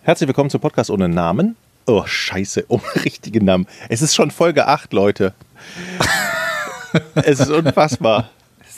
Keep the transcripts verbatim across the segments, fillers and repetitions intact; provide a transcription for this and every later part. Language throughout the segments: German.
Herzlich willkommen zum Podcast ohne Namen. Oh, scheiße, ohne richtigen Namen. Es ist schon Folge acht, Leute. Es ist unfassbar.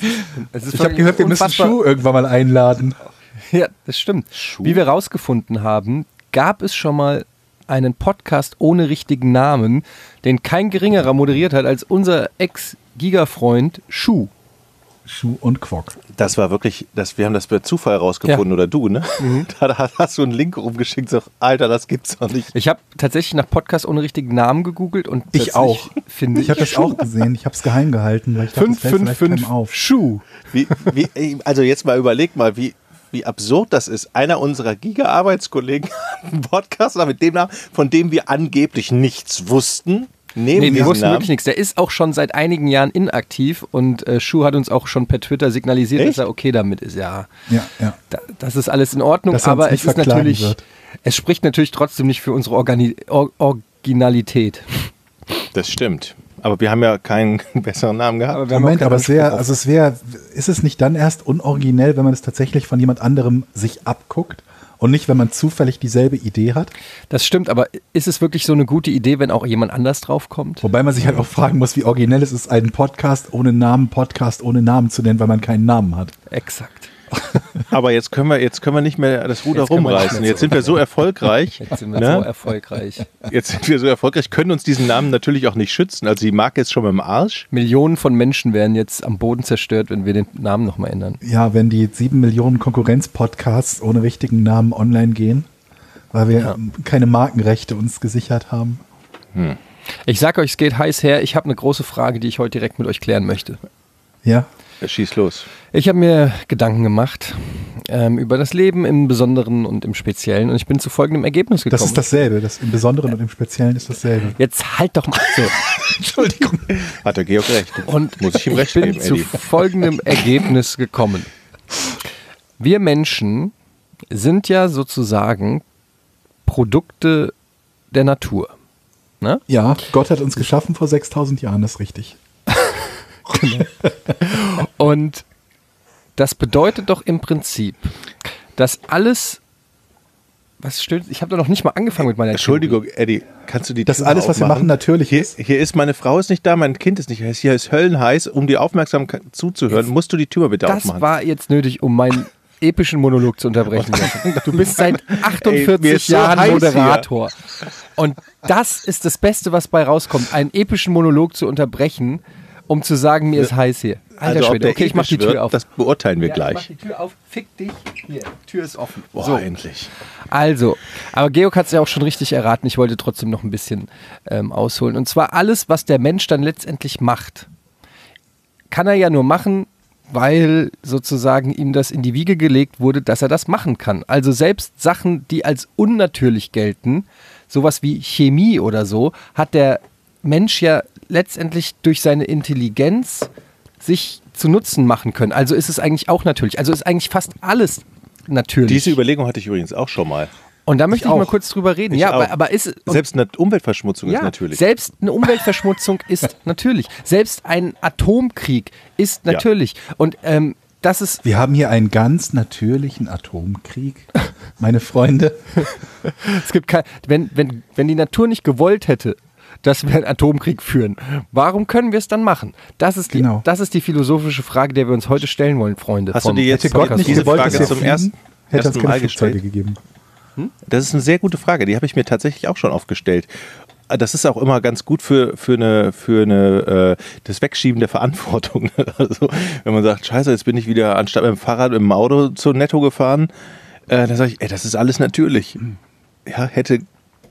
Es ist ich habe gehört, wir müssen Schuh irgendwann mal einladen. Ja, das stimmt. Schuh? Wie wir rausgefunden haben, gab es schon mal einen Podcast ohne richtigen Namen, den kein geringerer moderiert hat als unser Ex-Giga-Freund Schuh. Schuh und Quok. Das war wirklich, das, wir haben das per Zufall rausgefunden, ja. Oder du, ne? Mhm. Da hast du einen Link rumgeschickt, so, Alter, das gibt's doch nicht. Ich habe tatsächlich nach Podcast ohne richtigen Namen gegoogelt und ich auch. Finde ich habe das auch gesehen, ich habe es geheim gehalten, weil ich dachte, fünf fünf fünf auf. Schuh. Wie, wie, also jetzt mal überleg mal, wie, wie absurd das ist. Einer unserer Giga-Arbeitskollegen hat einen Podcast mit dem Namen, von dem wir angeblich nichts wussten. Nee, wir wussten Namen. wirklich nichts. Der ist auch schon seit einigen Jahren inaktiv und äh, Schuh hat uns auch schon per Twitter signalisiert, Echt? dass er okay damit ist. Ja, ja, ja. Da, das ist alles in Ordnung, aber es ist natürlich, wird. es spricht natürlich trotzdem nicht für unsere Organi- Or- Originalität. Das stimmt. Aber wir haben ja keinen besseren Namen gehabt. Aber Moment, aber es wäre, also es wäre, ist es nicht dann erst unoriginell, wenn man es tatsächlich von jemand anderem sich abguckt? Und nicht, wenn man zufällig dieselbe Idee hat? Das stimmt, aber ist es wirklich so eine gute Idee, wenn auch jemand anders drauf kommt? Wobei man sich halt auch fragen muss, wie originell es ist, einen Podcast ohne Namen, Podcast ohne Namen zu nennen, weil man keinen Namen hat. Exakt. Aber jetzt können wir, jetzt können wir nicht mehr das Ruder jetzt rumreißen. Jetzt sind wir so erfolgreich. Jetzt sind wir ne? so erfolgreich. Jetzt sind wir so erfolgreich, können uns diesen Namen natürlich auch nicht schützen. Also die Marke ist schon mal im Arsch. Millionen von Menschen werden jetzt am Boden zerstört, wenn wir den Namen nochmal ändern. Ja, wenn die sieben Millionen Konkurrenz-Podcasts ohne richtigen Namen online gehen, weil wir ja. keine Markenrechte uns gesichert haben. Hm. Ich sag euch, es geht heiß her. Ich habe eine große Frage, die ich heute direkt mit euch klären möchte. Ja? Schieß los. Ich habe mir Gedanken gemacht ähm, über das Leben im Besonderen und im Speziellen und ich bin zu folgendem Ergebnis gekommen. Das ist dasselbe, das im Besonderen und im Speziellen ist dasselbe. Jetzt halt doch mal so. Entschuldigung. Hat der Georg recht. Und muss ich ihm recht geben, Ich bin zu folgendem Ergebnis gekommen. Wir Menschen sind ja sozusagen Produkte der Natur. Ne? Ja, Gott hat uns geschaffen vor sechstausend Jahren, das ist richtig. Und das bedeutet doch im Prinzip, dass alles, was stimmt, ich habe doch noch nicht mal angefangen mit meiner Entschuldigung, Theorie. Eddie, kannst du die Das alles, was wir machen, natürlich hier, ist. Hier ist, meine Frau ist nicht da, mein Kind ist nicht da, hier ist höllenheiß, um die Aufmerksamkeit zuzuhören, jetzt, musst du die Tür bitte das aufmachen. Das war jetzt nötig, um meinen epischen Monolog zu unterbrechen. Du bist seit achtundvierzig Ey, Jahren so Moderator. Hier. Und das ist das Beste, was bei rauskommt, einen epischen Monolog zu unterbrechen, um zu sagen, mir ist heiß hier. Alter also Schwede, okay, ich mach die Tür wird, auf. Das beurteilen wir ja, gleich. Ich mach die Tür auf, fick dich. Hier, Tür ist offen. Boah, so. endlich. Also, aber Georg hat es ja auch schon richtig erraten. Ich wollte trotzdem noch ein bisschen ähm, ausholen. Und zwar alles, was der Mensch dann letztendlich macht, kann er ja nur machen, weil sozusagen ihm das in die Wiege gelegt wurde, dass er das machen kann. Also selbst Sachen, die als unnatürlich gelten, sowas wie Chemie oder so, hat der Mensch ja letztendlich durch seine Intelligenz sich zu Nutzen machen können. Also ist es eigentlich auch natürlich. Also ist eigentlich fast alles natürlich. Diese Überlegung hatte ich übrigens auch schon mal. Und da möchte ich, ich mal kurz drüber reden. Ich ja, auch. aber, aber ist selbst eine Umweltverschmutzung ja, ist natürlich. Selbst eine Umweltverschmutzung ist natürlich. Selbst ein Atomkrieg ist natürlich. Ja. Und ähm, das ist. Wir haben hier einen ganz natürlichen Atomkrieg, meine Freunde. Es gibt kein, wenn, wenn, wenn die Natur nicht gewollt hätte, dass wir einen Atomkrieg führen. Warum können wir es dann machen? Das ist, die, genau. das ist die philosophische Frage, der wir uns heute stellen wollen, Freunde. Hast du dir jetzt Gott nicht diese gewollt, Frage dass zum fliegen, ersten, hätte ersten uns keine Mal gestellt? Flugzeuge gegeben. Hm? Das ist eine sehr gute Frage. Die habe ich mir tatsächlich auch schon aufgestellt. Das ist auch immer ganz gut für, für eine, für eine äh, das Wegschieben der Verantwortung. Also, wenn man sagt, scheiße, jetzt bin ich wieder anstatt mit dem Fahrrad mit dem Auto zu Netto gefahren, äh, dann sage ich, ey, das ist alles natürlich. Ja, hätte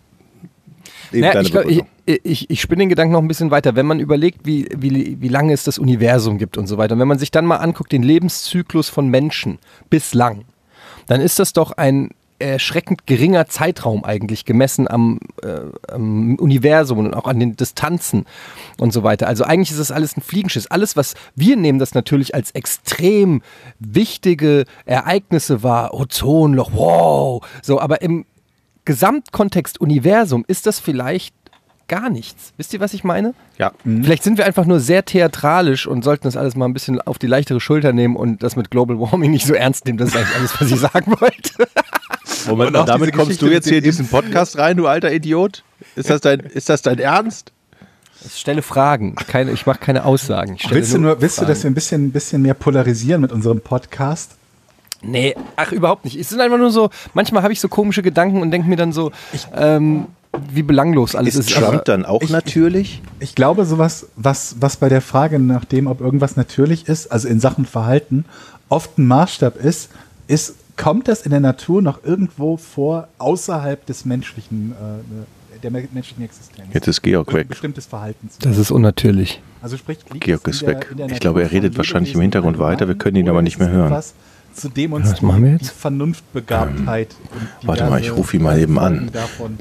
naja, ich, glaub, ich, ich, ich spinne den Gedanken noch ein bisschen weiter. Wenn man überlegt, wie, wie, wie lange es das Universum gibt und so weiter, und wenn man sich dann mal anguckt, den Lebenszyklus von Menschen bislang, dann ist das doch ein erschreckend geringer Zeitraum eigentlich gemessen am, äh, am Universum und auch an den Distanzen und so weiter. Also eigentlich ist das alles ein Fliegenschiss. Alles, was wir nehmen, das natürlich als extrem wichtige Ereignisse wahr. Ozonloch, wow. So, aber im Gesamtkontext Universum ist das vielleicht gar nichts. Wisst ihr, was ich meine? Ja. Mhm. Vielleicht sind wir einfach nur sehr theatralisch und sollten das alles mal ein bisschen auf die leichtere Schulter nehmen und das mit Global Warming nicht so ernst nehmen. Das ist eigentlich alles, was ich sagen wollte. Moment mal, damit kommst du jetzt hier in diesen Podcast rein, du alter Idiot? Ist das dein, ist das dein Ernst? Ich stelle Fragen, keine, ich mache keine Aussagen. Ich willst du, nur, willst Fragen. du, dass wir ein bisschen, ein bisschen mehr polarisieren mit unserem Podcast? Nee, ach, überhaupt nicht. Es sind einfach nur so, manchmal habe ich so komische Gedanken und denke mir dann so, ähm, wie belanglos alles ist. Ist Trump dann auch ich, natürlich? Ich, ich glaube, sowas, was, was bei der Frage nach dem, ob irgendwas natürlich ist, also in Sachen Verhalten, oft ein Maßstab ist, ist, kommt das in der Natur noch irgendwo vor, außerhalb des menschlichen, äh, der menschlichen Existenz? Jetzt ist Georg weg. Bestimmtes Verhalten. Das ist unnatürlich. Also sprich, Georg ist weg. Ich glaube, er redet wahrscheinlich im Hintergrund weiter, wir können ihn aber nicht mehr hören. Zu demonstrieren, wir jetzt? die Vernunftbegabtheit. Ähm, und warte mal, ich rufe ihn mal eben an.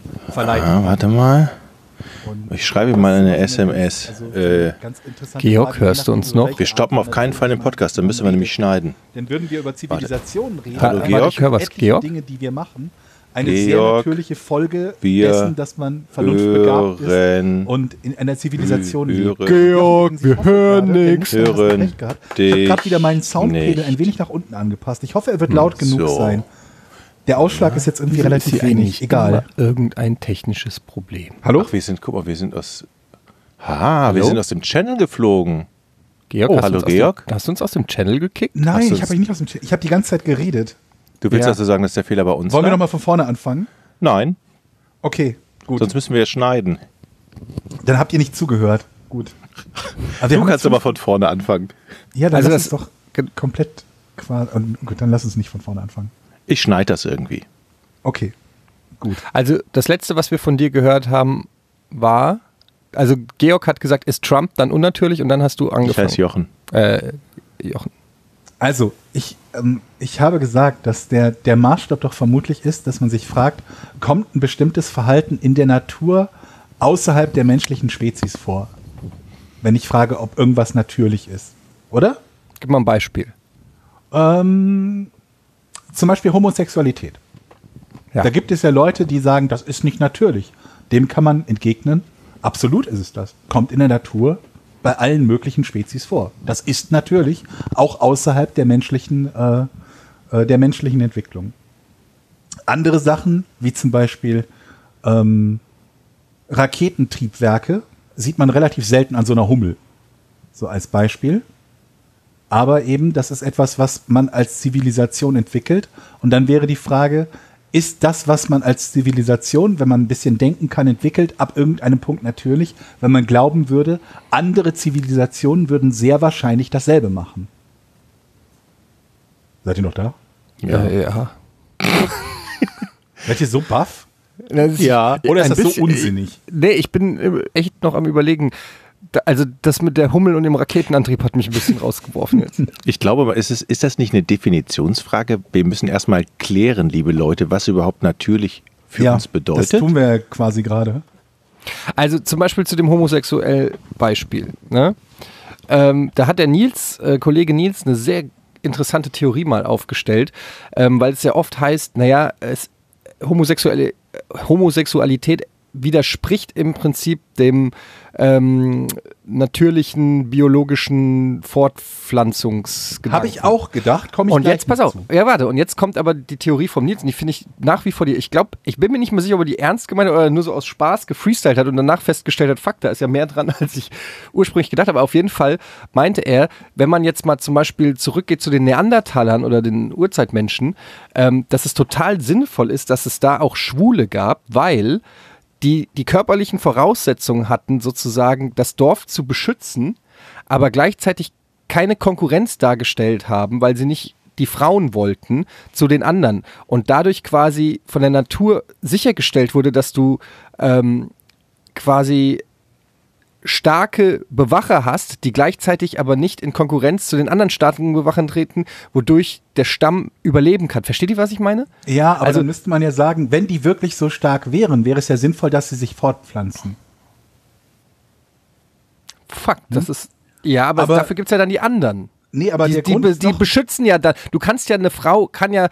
Ah, warte mal. Ich schreibe ihm mal eine S M S. Also, äh, Georg, Frage, hörst du uns noch? Wir stoppen auf keinen Fall den Podcast, dann müssen wir nämlich schneiden. Dann würden wir über Zivilisationen reden. Hallo, aber Georg. Ich höre was, Georg. Dinge, die wir machen. Eine Georg, sehr natürliche Folge dessen, dass man vernunftbegabt ist und in einer Zivilisation lebt. Georg, wir hören nichts. Hören Ich habe gerade wieder meinen Soundpegel ein wenig nach unten angepasst. Ich hoffe, er wird laut genug so. sein. Der Ausschlag ist jetzt irgendwie relativ ist wenig. Egal. Irgendein technisches Problem. Hallo? Ach, wir sind, guck mal, wir sind aus. Ha, wir sind aus dem Channel geflogen. Georg, oh, hast hallo du Georg. Dem, hast du uns aus dem Channel gekickt? Nein, ich habe euch nicht aus dem Channel. Ich habe die ganze Zeit geredet. Du willst Ja. also sagen, dass der Fehler bei uns Wollen war? wir nochmal von vorne anfangen? Nein, Okay, gut. sonst müssen wir ja schneiden. Dann habt ihr nicht zugehört. Gut. Aber wir Du haben kannst jetzt aber von vorne anfangen. Ja, dann Also lass das- uns doch komplett quasi. Gut, dann lass uns nicht von vorne anfangen. Ich schneide das irgendwie. Okay, gut. Also das Letzte, was wir von dir gehört haben, war, also Georg hat gesagt, ist Trump dann unnatürlich und dann hast du Ich angefangen. heiße Jochen. Äh, Jochen. Also, ich, ähm, ich habe gesagt, dass der, der Maßstab doch vermutlich ist, dass man sich fragt, kommt ein bestimmtes Verhalten in der Natur außerhalb der menschlichen Spezies vor? Wenn ich frage, ob irgendwas natürlich ist. Oder? Gib mal ein Beispiel. Ähm, zum Beispiel Homosexualität. Ja. Da gibt es ja Leute, die sagen, das ist nicht natürlich. Dem kann man entgegnen, absolut ist es das. Kommt in der Natur bei allen möglichen Spezies vor. Das ist natürlich auch außerhalb der menschlichen, äh, äh, der menschlichen Entwicklung. Andere Sachen, wie zum Beispiel ähm, Raketentriebwerke, sieht man relativ selten an so einer Hummel. So als Beispiel. Aber eben, das ist etwas, was man als Zivilisation entwickelt. Und dann wäre die Frage, ist das, was man als Zivilisation, wenn man ein bisschen denken kann, entwickelt, ab irgendeinem Punkt natürlich, wenn man glauben würde, andere Zivilisationen würden sehr wahrscheinlich dasselbe machen. Seid ihr noch da? Ja. Äh, ja. Seid ihr so baff? Ja. Oder ist Ein das bisschen- so unsinnig? Nee, ich bin äh, echt noch am Überlegen. Da, also das mit der Hummel und dem Raketenantrieb hat mich ein bisschen rausgeworfen jetzt. Ich glaube, ist, es, ist das nicht eine Definitionsfrage? Wir müssen erstmal klären, liebe Leute, was überhaupt natürlich für uns bedeutet. Das tun wir ja quasi gerade. Also zum Beispiel zu dem homosexuell Beispiel. Ne? Ähm, da hat der Nils, äh, Kollege Nils, eine sehr interessante Theorie mal aufgestellt, ähm, weil es ja oft heißt, naja, es, homosexuelle, Homosexualität widerspricht im Prinzip dem ähm, natürlichen biologischen Fortpflanzungsgedanken. Habe ich auch gedacht. Komm ich Und gleich jetzt, pass noch auf, zu. ja warte, und jetzt kommt aber die Theorie vom Nils und die finde ich nach wie vor die, ich glaube, ich bin mir nicht mehr sicher, ob er die ernst gemeint hat oder nur so aus Spaß gefreestylt hat und danach festgestellt hat, fuck, da ist ja mehr dran, als ich ursprünglich gedacht habe. Aber auf jeden Fall meinte er, wenn man jetzt mal zum Beispiel zurückgeht zu den Neandertalern oder den Urzeitmenschen, ähm, dass es total sinnvoll ist, dass es da auch Schwule gab, weil die die körperlichen Voraussetzungen hatten, sozusagen das Dorf zu beschützen, aber gleichzeitig keine Konkurrenz dargestellt haben, weil sie nicht die Frauen wollten zu den anderen und dadurch quasi von der Natur sichergestellt wurde, dass du ähm, quasi starke Bewacher hast, die gleichzeitig aber nicht in Konkurrenz zu den anderen starken Bewachern treten, wodurch der Stamm überleben kann. Versteht ihr, was ich meine? Ja, aber Also- dann müsste man ja sagen, wenn die wirklich so stark wären, wäre es ja sinnvoll, dass sie sich fortpflanzen. Fuck, das ist... Ja, aber, Aber- dafür gibt es ja dann die anderen. Nee, aber Die, der die, Grund be- ist die doch, beschützen ja dann. Du kannst ja, eine Frau kann ja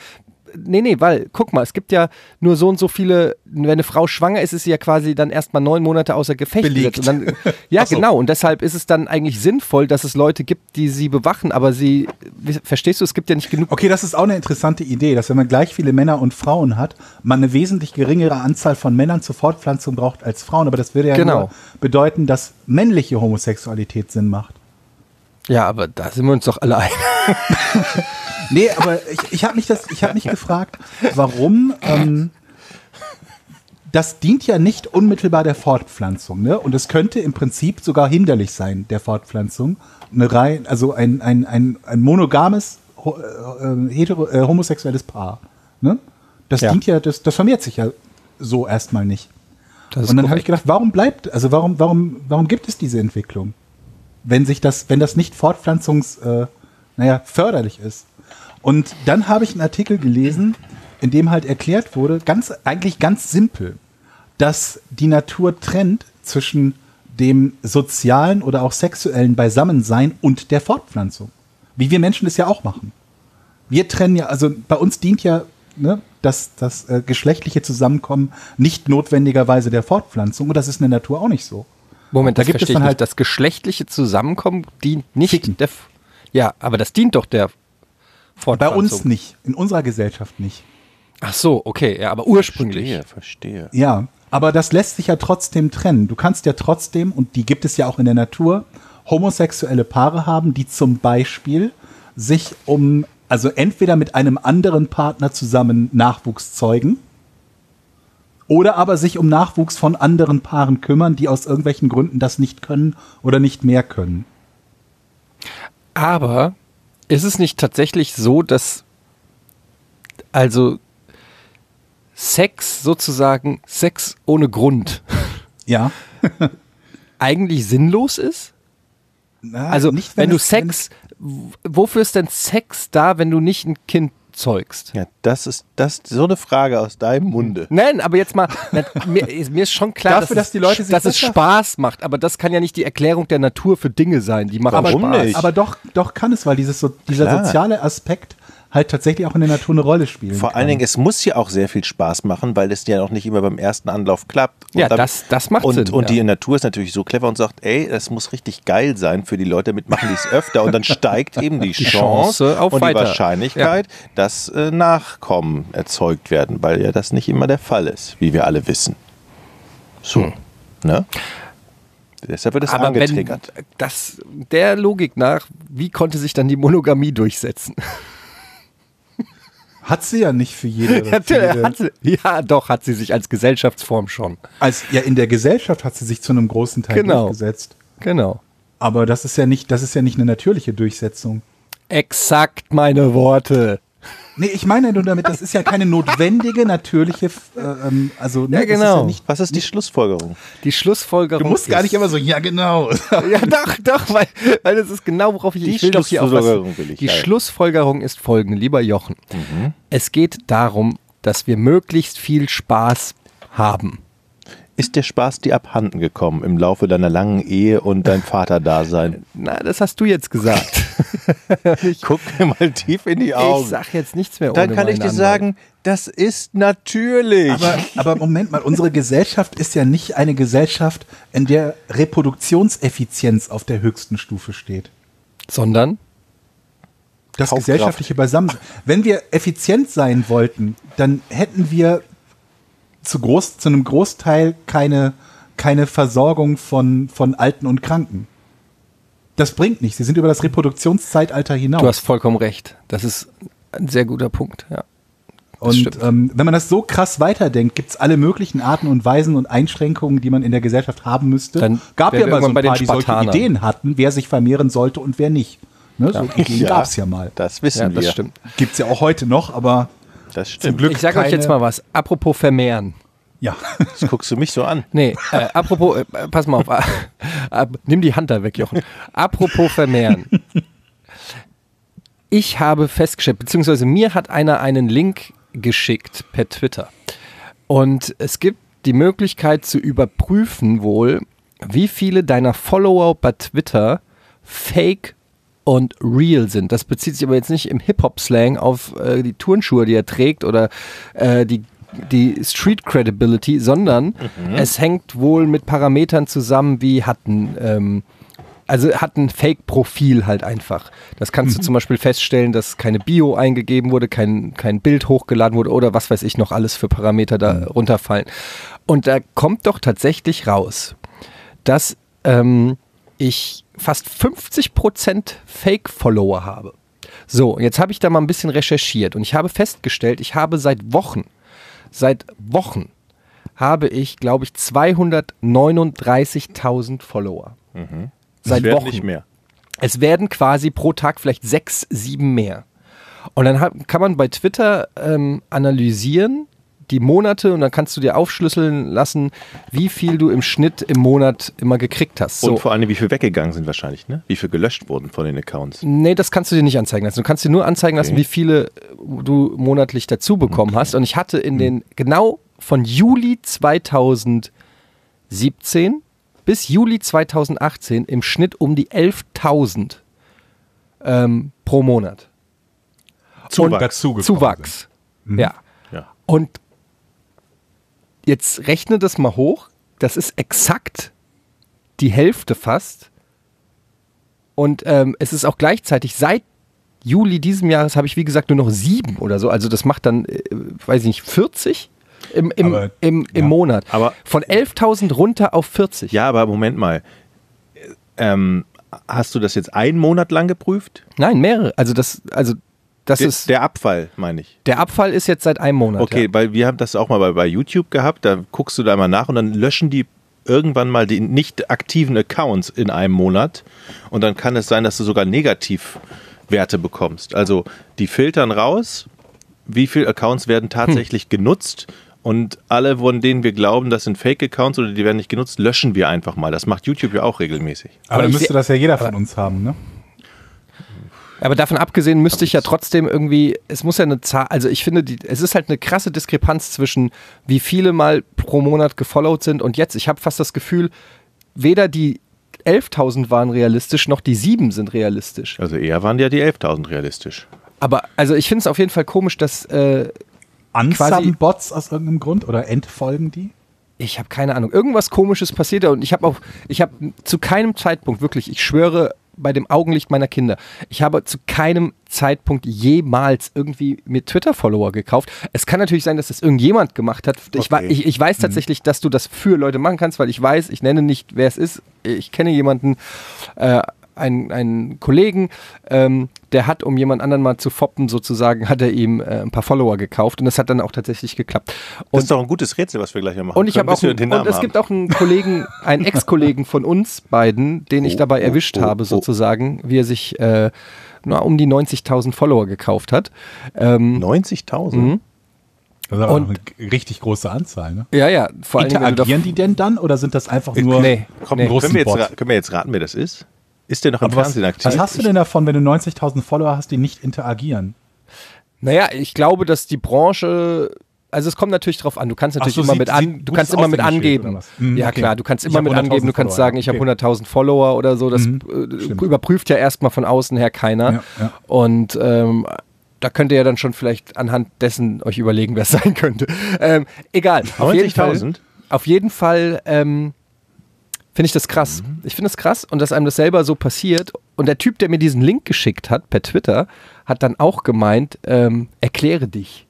nee, nee, weil, guck mal, es gibt ja nur so und so viele, wenn eine Frau schwanger ist, ist sie ja quasi dann erstmal neun Monate außer Gefecht belegt. gesetzt. Und dann, ja, so. Genau, und deshalb ist es dann eigentlich sinnvoll, dass es Leute gibt, die sie bewachen, aber sie, verstehst du, es gibt ja nicht genug. Okay, das ist auch eine interessante Idee, dass wenn man gleich viele Männer und Frauen hat, man eine wesentlich geringere Anzahl von Männern zur Fortpflanzung braucht als Frauen, aber das würde ja Genau. nur bedeuten, dass männliche Homosexualität Sinn macht. Ja, aber da sind wir uns doch alle einig. Nee, aber ich, ich habe mich, das, ich hab mich gefragt, warum, ähm, das dient ja nicht unmittelbar der Fortpflanzung, ne? Und es könnte im Prinzip sogar hinderlich sein, der Fortpflanzung. Eine Reihe, also ein, ein, ein, ein monogames, ho, äh, hetero, äh, homosexuelles Paar, ne? Das Ja. dient ja, das, das vermehrt sich ja so erstmal nicht. Das ist Und dann habe ich korrekt. gedacht, warum bleibt, also warum, warum, warum gibt es diese Entwicklung? Wenn sich das, wenn das nicht fortpflanzungs, äh, naja, förderlich ist. Und dann habe ich einen Artikel gelesen, in dem halt erklärt wurde, ganz, eigentlich ganz simpel, dass die Natur trennt zwischen dem sozialen oder auch sexuellen Beisammensein und der Fortpflanzung. Wie wir Menschen das ja auch machen. Wir trennen ja, also bei uns dient ja, ne, das, das äh, geschlechtliche Zusammenkommen nicht notwendigerweise der Fortpflanzung, und das ist in der Natur auch nicht so. Moment, Da das gibt es verstehe ich dann nicht. halt- Das geschlechtliche Zusammenkommen dient nicht Ficken. der. F- Ja, aber das dient doch der Bei Fortpflanzung. uns nicht, in unserer Gesellschaft nicht. Ach so, okay, ja, aber ursprünglich. Verstehe, verstehe. Ja, aber das lässt sich ja trotzdem trennen. Du kannst ja trotzdem, und die gibt es ja auch in der Natur, homosexuelle Paare haben, die zum Beispiel sich um, also entweder mit einem anderen Partner zusammen Nachwuchs zeugen oder aber sich um Nachwuchs von anderen Paaren kümmern, die aus irgendwelchen Gründen das nicht können oder nicht mehr können. Aber ist es nicht tatsächlich so, dass also Sex sozusagen, Sex ohne Grund, Ja. eigentlich sinnlos ist? Na, Also nicht, wenn du es- wenn Sex, w- wofür ist denn Sex da, wenn du nicht ein Kind zeugst? Ja, das ist das so eine Frage aus deinem Munde. Nein, aber jetzt mal, na, mir, ist- mir ist schon klar, Dafür, dass, dass die Leute es, sich dass es besser- Spaß macht, aber das kann ja nicht die Erklärung der Natur für Dinge sein, die machen aber, Warum Spaß. nicht? aber doch, doch kann es, weil dieses so, dieser Klar. soziale Aspekt halt tatsächlich auch in der Natur eine Rolle spielen Vor kann. allen Dingen, es muss ja auch sehr viel Spaß machen, weil es ja auch nicht immer beim ersten Anlauf klappt. Und Ja, das- das macht und, Sinn, Und ja. die Natur ist natürlich so clever und sagt, ey, das muss richtig geil sein für die Leute, damit machen die es öfter. Und dann steigt eben die, Die Chance, Chance auf und die weiter. Wahrscheinlichkeit, dass äh, Nachkommen erzeugt werden, weil ja das nicht immer der Fall ist, wie wir alle wissen. So, Hm. ne? Deshalb wird es Aber wenn angetriggert. das der Logik nach, wie konnte sich dann die Monogamie durchsetzen? Hat sie ja nicht für jede. für Natürlich jede hat sie, ja, doch, hat sie sich als Gesellschaftsform schon. als, ja, in der Gesellschaft hat sie sich zu einem großen Teil Genau. durchgesetzt. Genau. Aber das ist ja nicht, das ist ja nicht eine natürliche Durchsetzung. Exakt meine Worte. Nee, ich meine nur damit, das ist ja keine notwendige, natürliche, äh, ähm, also, ne, Ja, das ist genau. ja nicht, Was ist die Schlussfolgerung? Die Schlussfolgerung du musst gar nicht ist- immer so, ja, genau. Ja, doch, doch, weil, weil das ist genau, worauf ich, Die ich will doch hier auch was. Schlussfolgerung will ich, Die ja. Schlussfolgerung ist folgende, lieber Jochen. Es geht darum, dass wir möglichst viel Spaß haben. Ist der Spaß dir abhanden gekommen im Laufe deiner langen Ehe und dein Vaterdasein? Na, das hast du jetzt gesagt. Guck mir mal tief in die Augen. Ich sag jetzt nichts mehr Dann ohne kann ich meinen dir sagen, das ist natürlich. Aber, aber Moment mal, unsere Gesellschaft ist ja nicht eine Gesellschaft, in der Reproduktionseffizienz auf der höchsten Stufe steht. Anwalt. Sondern? Das Kaufkraft. gesellschaftliche Beisammensein. Wenn wir effizient sein wollten, dann hätten wir zu, groß, zu einem Großteil keine, keine Versorgung von, von Alten und Kranken. Das bringt nichts. Sie sind über das Reproduktionszeitalter hinaus. Du hast vollkommen recht. Das ist ein sehr guter Punkt, ja. und stimmt. ähm, wenn man das so krass weiterdenkt, gibt es alle möglichen Arten und Weisen und Einschränkungen, die man in der Gesellschaft haben müsste. Dann Gab wären ja wir mal so irgendwann ein bei paar, den die solche Spartanern. Ideen hatten, wer sich vermehren sollte und wer nicht. Ne, so Ideen Ja, gab es ja mal. Das wissen Ja, wir. das stimmt. Gibt es ja auch heute noch, aber Das zum stimmt. Glück Ich sage euch keine- jetzt mal was. Apropos vermehren. Ja. Jetzt guckst du mich so an. Nee, äh, apropos, äh, pass mal auf. Äh, äh, nimm die Hand da weg, Jochen. Apropos vermehren. Ich habe festgestellt, beziehungsweise mir hat einer einen Link geschickt per Twitter. Und es gibt die Möglichkeit zu überprüfen wohl, wie viele deiner Follower bei Twitter Fake und real sind. Das bezieht sich aber jetzt nicht im Hip-Hop-Slang auf äh, die Turnschuhe, die er trägt oder äh, die, die Street-Credibility, sondern mhm. es hängt wohl mit Parametern zusammen, wie hatten ähm, Also hat ein Fake-Profil halt einfach. Das kannst mhm. du zum Beispiel feststellen, dass keine Bio eingegeben wurde, kein, kein Bild hochgeladen wurde oder was weiß ich noch alles für Parameter da mhm. runterfallen. Und da kommt doch tatsächlich raus, dass ähm, ich fast fünfzig Prozent Fake-Follower habe. So, jetzt habe ich da mal ein bisschen recherchiert und ich habe festgestellt, ich habe seit Wochen, seit Wochen habe ich, glaube ich, zweihundertneununddreißigtausend Follower. Mhm. Seit es werden Wochen. nicht mehr. Es werden quasi pro Tag vielleicht sechs, sieben mehr. Und dann hat, kann man bei Twitter ähm, analysieren, die Monate, und dann kannst du dir aufschlüsseln lassen, wie viel du im Schnitt im Monat immer gekriegt hast. So. Und vor allem, wie viel weggegangen sind wahrscheinlich, ne? Wie viel gelöscht wurden von den Accounts. Nee, das kannst du dir nicht anzeigen lassen. Du kannst dir nur anzeigen lassen, Okay. wie viele du monatlich dazu bekommen Okay. hast. Und ich hatte in den, genau von Juli zweitausendsiebzehn bis Juli zweitausendachtzehn im Schnitt um die elftausend ähm, pro Monat. Zuwachs. dazugekommen Zuwachs. Mhm. Ja. Ja. Und jetzt rechne das mal hoch. Das ist exakt die Hälfte fast. Und ähm, es ist auch gleichzeitig seit Juli diesem Jahres habe ich, wie gesagt, nur noch sieben oder so. Also das macht dann, äh, weiß ich nicht, vierzig im, im, Aber, im, im ja. Monat. Aber- Von elftausend runter auf vierzig. Ja, aber Moment mal. Ähm, hast du das jetzt einen Monat lang geprüft? Nein, mehrere. Also das, also das Der, ist, der Abfall, meine ich. der Abfall ist jetzt seit einem Monat. Okay, ja. weil wir haben das auch mal bei, bei YouTube gehabt, da guckst du da mal nach und dann löschen die irgendwann mal die nicht aktiven Accounts in einem Monat und dann kann es sein, dass du sogar Negativwerte bekommst. Also die filtern raus, wie viele Accounts werden tatsächlich hm. genutzt und alle, von denen wir glauben, das sind Fake-Accounts oder die werden nicht genutzt, löschen wir einfach mal. Das macht YouTube ja auch regelmäßig. Aber dann ich müsste seh- das ja jeder von uns haben, ne? Aber davon abgesehen müsste ich ja trotzdem irgendwie, es muss ja eine Zahl, also ich finde, die, es ist halt eine krasse Diskrepanz zwischen wie viele mal pro Monat gefollowt sind und jetzt. Ich habe fast das Gefühl, weder die elftausend waren realistisch, noch die sieben sind realistisch. Also eher waren ja die elftausend realistisch. Aber also ich finde es auf jeden Fall komisch, dass äh, Unsubben Bots aus irgendeinem Grund oder entfolgen die? ich habe keine Ahnung, irgendwas Komisches passiert da und ich habe auch, ich habe zu keinem Zeitpunkt, wirklich, ich schwöre bei dem Augenlicht meiner Kinder, ich habe zu keinem Zeitpunkt jemals irgendwie mir Twitter-Follower gekauft. Es kann natürlich sein, dass das irgendjemand gemacht hat. Ich, Okay. ich, ich weiß tatsächlich, dass du das für Leute machen kannst, weil ich weiß, ich nenne nicht, wer es ist. Ich kenne jemanden, äh, einen, einen Kollegen, ähm, der hat, um jemand anderen mal zu foppen sozusagen, hat er ihm äh, ein paar Follower gekauft und das hat dann auch tatsächlich geklappt. Das Und ist doch ein gutes Rätsel, was wir gleich mal machen. und ich können, habe auch bis wir einen, den und Namen es haben. gibt auch einen Kollegen, einen Ex-Kollegen von uns beiden, den ich Oh, dabei oh, erwischt oh, habe oh. sozusagen, wie er sich äh, na, um die neunzigtausend Follower gekauft hat. Ähm, neunzigtausend? mhm. Das ist aber Und- eine richtig große Anzahl, ne? ja, ja, vor allem. Interagieren die denn dann oder sind das einfach nur Nee, Komm, nee. großen können, wir jetzt, Bot? ra- können wir jetzt raten, wer das ist? Ist der noch im Aber was, Fernsehen aktiv? was hast du denn davon, wenn du neunzigtausend Follower hast, die nicht interagieren? Naja, ich glaube, dass die Branche, also es kommt natürlich drauf an, du kannst natürlich Ach so, immer sieht- mit sieht an, du gutes kannst immer mit Aushängeschild angeben. oder was? Mhm, Ja okay. klar, du kannst Ich immer hab mit angeben, du hunderttausend kannst Follower, sagen, ich habe okay. hunderttausend Follower oder so, das Mhm, äh, stimmt. überprüft ja erstmal von außen her keiner. Ja, ja. Und ähm, da könnt ihr ja dann schon vielleicht anhand dessen euch überlegen, wer es sein könnte. Ähm, egal, auf jeden Fall, neunzigtausend? auf jeden Fall ähm, finde ich das krass. Mhm. Ich finde es krass und dass einem das selber so passiert. Und der Typ, der mir diesen Link geschickt hat per Twitter, hat dann auch gemeint, ähm, erkläre dich.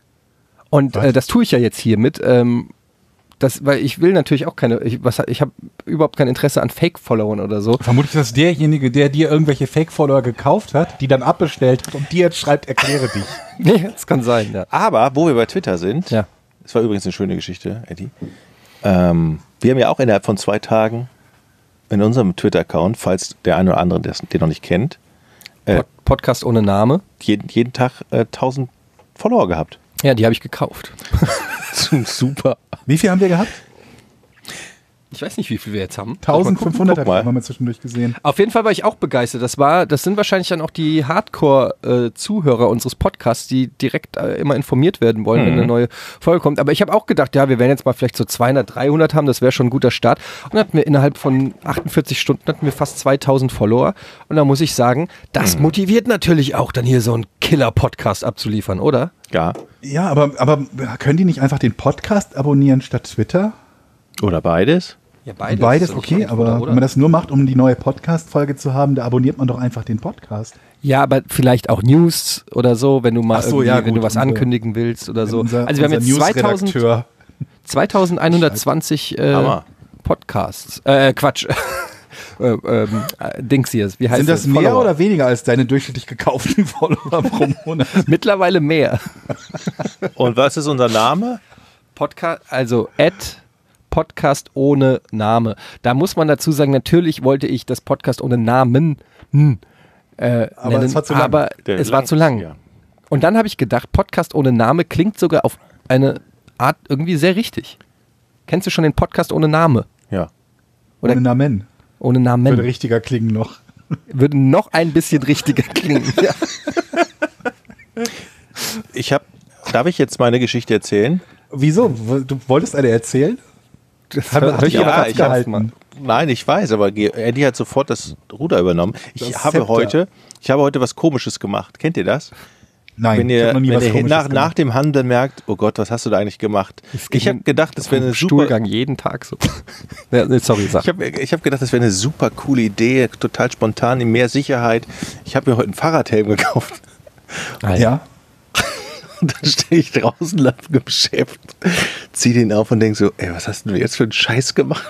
Und Was? äh, das tue ich ja jetzt hiermit, ähm, das, weil ich will natürlich auch keine, ich, was, ich habe überhaupt kein Interesse an Fake-Followern oder so. Vermutlich ist das derjenige, der dir irgendwelche Fake-Follower gekauft hat, die dann abbestellt hat und dir jetzt schreibt, erkläre dich. Nee, das kann sein, ja. Aber, wo wir bei Twitter sind, Ja. das war übrigens eine schöne Geschichte, Eddie. Ähm, wir haben ja auch innerhalb von zwei Tagen in unserem Twitter-Account, falls der eine oder andere das- den noch nicht kennt, äh, Pod Podcast ohne Name. jeden, jeden Tag äh, tausend Follower gehabt. Ja, die habe ich gekauft. Super. Wie viel haben wir gehabt? Ich weiß nicht, wie viel wir jetzt haben. eintausendfünfhundert Guck mal. haben wir zwischendurch gesehen. Auf jeden Fall war ich auch begeistert. Das war, das sind wahrscheinlich dann auch die Hardcore-Zuhörer unseres Podcasts, die direkt äh, immer informiert werden wollen, mhm. wenn eine neue Folge kommt. Aber ich habe auch gedacht, ja, wir werden jetzt mal vielleicht so zweihundert, dreihundert haben, das wäre schon ein guter Start. Und dann hatten wir innerhalb von achtundvierzig Stunden hatten wir fast zweitausend Follower. Und da muss ich sagen, das mhm. motiviert natürlich auch, dann hier so einen Killer-Podcast abzuliefern, oder? Ja. Ja, aber, aber können die nicht einfach den Podcast abonnieren statt Twitter? Oder beides? Ja, beides. Beides, okay, aber oder, oder? wenn man das nur macht, um die neue Podcast-Folge zu haben, da abonniert man doch einfach den Podcast. Ja, aber vielleicht auch News oder so, wenn du mal so, ja, wenn gut, du was unser, ankündigen willst oder so. Unser, also wir haben jetzt zweitausend, zweitausendeinhundertzwanzig äh, Podcasts. Äh, Quatsch. äh, ähm, äh, Dings hier. Wie heißt Sind das, das? mehr Follower. oder weniger als deine durchschnittlich gekauften Follower pro Monat? Mittlerweile mehr. Und was ist unser Name? Podcast, also at Podcast ohne Name. Da muss man dazu sagen, natürlich wollte ich das Podcast ohne Namen hm, äh, aber nennen, es war zu lang. aber Der es lang, war zu lang. ja. Und dann habe ich gedacht, Podcast ohne Name klingt sogar auf eine Art irgendwie sehr richtig. Kennst du schon den Podcast ohne Name? Ja. Oder ohne Namen. Ohne Namen. Würde richtiger klingen noch. Würde noch ein bisschen richtiger klingen. Ja. Ich habe, darf ich jetzt meine Geschichte erzählen? Wieso? Du wolltest eine erzählen? Das Hab- hab ich Ja, aber ich hab's abgehalten. mal. Nein, ich weiß, aber Ge- Eddie hat sofort das Ruder übernommen. Ich Das habe Zepter. heute, ich habe heute was Komisches gemacht. Kennt ihr das? Nein, wenn ich ihr, hab noch nie wenn was ihr Komisches nach, nach gemacht. dem Handeln merkt, oh Gott, was hast du da eigentlich gemacht? Ich habe gedacht, das wäre eine super. Stuhlgang jeden Tag so. Ja, nee, sorry, sag. Ich habe ich hab gedacht, das wäre eine super coole Idee, total spontan, in mehr Sicherheit. Ich habe mir heute einen Fahrradhelm gekauft. Ja. Und dann stehe ich draußen lang im Geschäft, zieh den auf und denke so, ey, was hast du jetzt für einen Scheiß gemacht?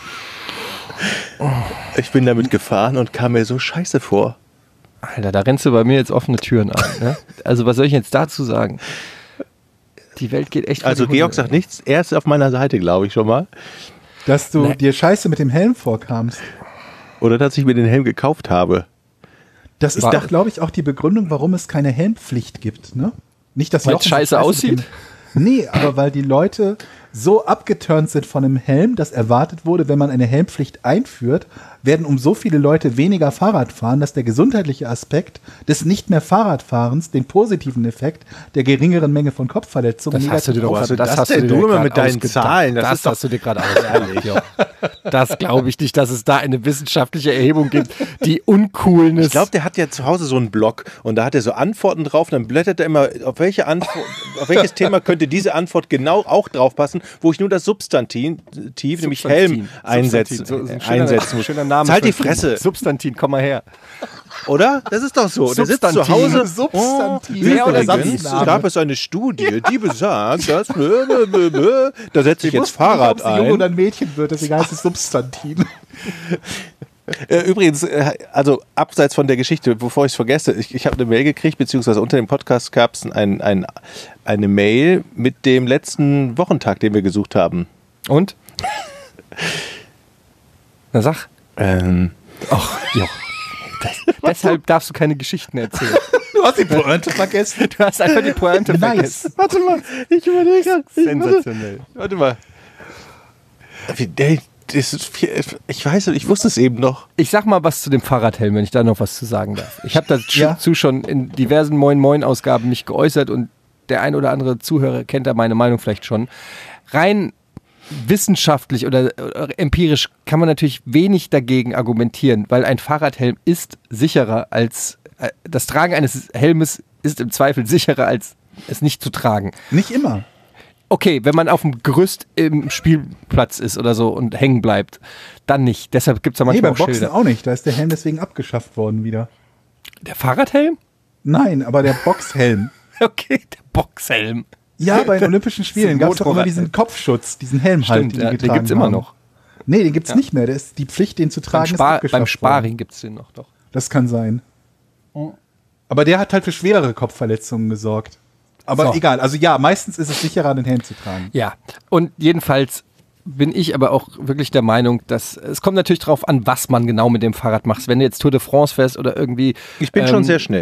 Ich bin damit gefahren und kam mir so scheiße vor. Alter, da rennst du bei mir jetzt offene Türen ein. Ne? Also was soll ich jetzt dazu sagen? Die Welt geht echt vor Also die Hunde, Georg sagt ey. nichts, er ist auf meiner Seite, glaube ich schon mal. Dass du Nee. dir scheiße mit dem Helm vorkamst. Oder dass ich mir den Helm gekauft habe. Das ist War- doch, glaube ich, auch die Begründung, warum es keine Helmpflicht gibt. Ne? Nicht, dass Weil's Jochen so scheiße mit aussieht? dem- Nee, aber weil die Leute so abgeturnt sind von einem Helm, dass erwartet wurde, wenn man eine Helmpflicht einführt, werden um so viele Leute weniger Fahrrad fahren, dass der gesundheitliche Aspekt des nicht mehr Fahrradfahrens den positiven Effekt der geringeren Menge von Kopfverletzungen Das hast du dir doch Wo hast gerade du das das hast denn? du dir Du immer grad mit deinen ausgedacht. Zahlen, das Das, ist doch- hast du dir gerade ausgedacht. Ja. Das glaube ich nicht, dass es da eine wissenschaftliche Erhebung gibt, die Uncoolness. Ich glaube, der hat ja zu Hause so einen Blog und da hat er so Antworten drauf und dann blättert er immer, auf, welche Antwort, auf welches Thema könnte diese Antwort genau auch draufpassen, wo ich nur das Substantiv, tief, nämlich Helm, einsetzen, So- so ein äh, schöner- einsetzen muss. schöner Name. Halt die für- Fresse, Substantin, komm mal her. oder? Das ist doch so. Der sitzt zu Substantiv. Hause. Substantiv. Wer oder Übrigens Satzname? gab es eine Studie, die besagt, dass bö, bö, bö, bö, da setze ich Wir jetzt wussten nicht, Fahrrad ob sie Junge ein. oder ein Mädchen wird, deswegen heißt es Substantiv. Äh, Übrigens, äh, also abseits von der Geschichte, bevor ich es vergesse, ich, ich habe eine Mail gekriegt, beziehungsweise unter dem Podcast gab es ein, ein, eine Mail mit dem letzten Wochentag, den wir gesucht haben. Und? Na sag. Ähm, Ach, ja. Deshalb darfst du keine Geschichten erzählen. Du hast die Pointe vergessen. Du hast einfach die Pointe Nice. vergessen. warte mal, ich überlege. Ich, Sensationell. warte mal. Wie, der, das ist viel, ich weiß, ich wusste es eben noch. Ich sag mal was zu dem Fahrradhelm, wenn ich da noch was zu sagen darf. Ich habe dazu Ja. schon in diversen Moin Moin Ausgaben mich geäußert und der ein oder andere Zuhörer kennt da meine Meinung vielleicht schon. Rein wissenschaftlich oder, oder empirisch kann man natürlich wenig dagegen argumentieren, weil ein Fahrradhelm ist sicherer als äh, das Tragen eines Helmes ist im Zweifel sicherer als es nicht zu tragen. Nicht immer. Okay, wenn man auf dem Gerüst im Spielplatz ist oder so und hängen bleibt, dann nicht. Deshalb gibt es da Nee, manchmal beim auch Boxen Schilder. auch nicht. Da ist der Helm deswegen abgeschafft worden wieder. Der Fahrradhelm? Nein, aber der Boxhelm. Okay, der Boxhelm. Ja, bei den Olympischen Spielen gab es doch immer Motorrad- diesen Kopfschutz, diesen Helm halt, Stimmt, den ja, die den getragen gibt's immer haben. noch. Nee, den gibt's nicht mehr. Das ist die Pflicht, den zu Beim, tragen, ist Spar abgeschafft beim worden. Sparring gibt es den noch doch. Das kann sein. Aber der hat halt für schwerere Kopfverletzungen gesorgt. Aber So. egal, also ja, meistens ist es sicherer, den Helm zu tragen. Ja, und jedenfalls bin ich aber auch wirklich der Meinung, dass es kommt natürlich drauf an, was man genau mit dem Fahrrad macht. Wenn du jetzt Tour de France fährst oder irgendwie Ich bin ähm, schon sehr schnell.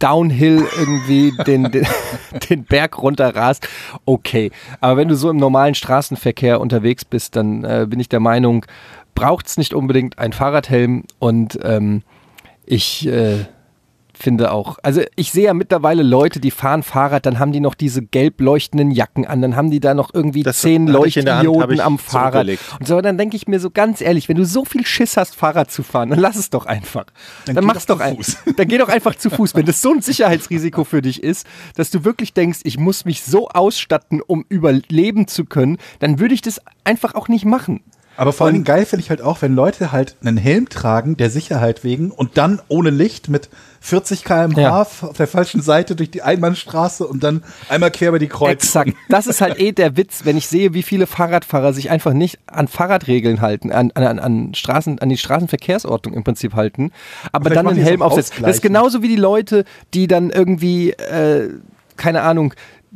Downhill irgendwie den, den, den Berg runter rast, okay. Aber wenn du so im normalen Straßenverkehr unterwegs bist, dann äh, bin ich der Meinung, braucht es nicht unbedingt einen Fahrradhelm und ähm, ich äh, finde auch, also ich sehe ja mittlerweile Leute, die fahren Fahrrad, dann haben die noch diese gelb leuchtenden Jacken an, dann haben die da noch irgendwie das zehn Leuchtdioden am Fahrrad und so, dann denke ich mir so ganz ehrlich, wenn du so viel Schiss hast, Fahrrad zu fahren, dann lass es doch einfach. Dann, dann mach's doch ein, dann geh doch einfach zu Fuß, wenn das so ein Sicherheitsrisiko für dich ist, dass du wirklich denkst, ich muss mich so ausstatten, um überleben zu können, dann würde ich das einfach auch nicht machen. Aber vor allem geil finde ich halt auch, wenn Leute halt einen Helm tragen, der Sicherheit wegen, und dann ohne Licht mit vierzig Kilometer pro Stunde ja. auf der falschen Seite durch die Einbahnstraße und dann einmal quer über die Kreuzung. Exakt. Das ist halt eh der Witz, wenn ich sehe, wie viele Fahrradfahrer sich einfach nicht an Fahrradregeln halten, an, an, an, Straßen, an die Straßenverkehrsordnung im Prinzip halten, aber dann einen Helm aufsetzen. Das ist genauso wie die Leute, die dann irgendwie, äh, keine Ahnung,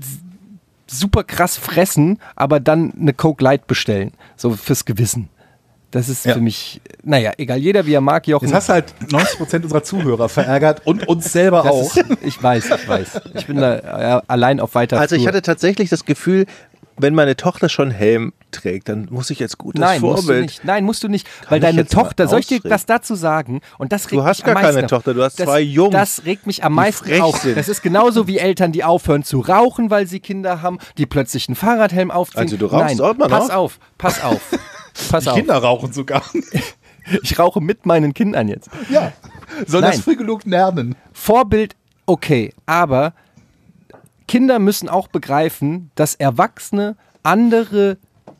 super krass fressen, aber dann eine Coke Light bestellen. So fürs Gewissen. Das ist ja. für mich, naja, egal, jeder wie er mag, Jochen. Jetzt hast du halt neunzig Prozent unserer Zuhörer verärgert und uns selber das auch. Ist, ich weiß, ich weiß. Ich bin da ja, allein auf weiter Also Flur. Ich hatte tatsächlich das Gefühl, wenn meine Tochter schon Helm trägt, dann muss ich als gutes Nein, Vorbild... Musst du nicht. Nein, musst du nicht. Kann weil deine Tochter, soll ich dir was dazu sagen? Und das regt du hast mich gar am meisten keine auf. Tochter, du hast das, zwei Jungs. Das regt mich am meisten auf. Sind. Das ist genauso wie Eltern, die aufhören zu rauchen, weil sie Kinder haben, die plötzlich einen Fahrradhelm aufziehen. Also du rauchst Nein, auch mal pass noch? auf, pass auf. Pass die auf. Kinder rauchen sogar. Ich rauche mit meinen Kindern jetzt. Ja, sollen das früh genug lernen. Vorbild, okay, aber Kinder müssen auch begreifen, dass Erwachsene andere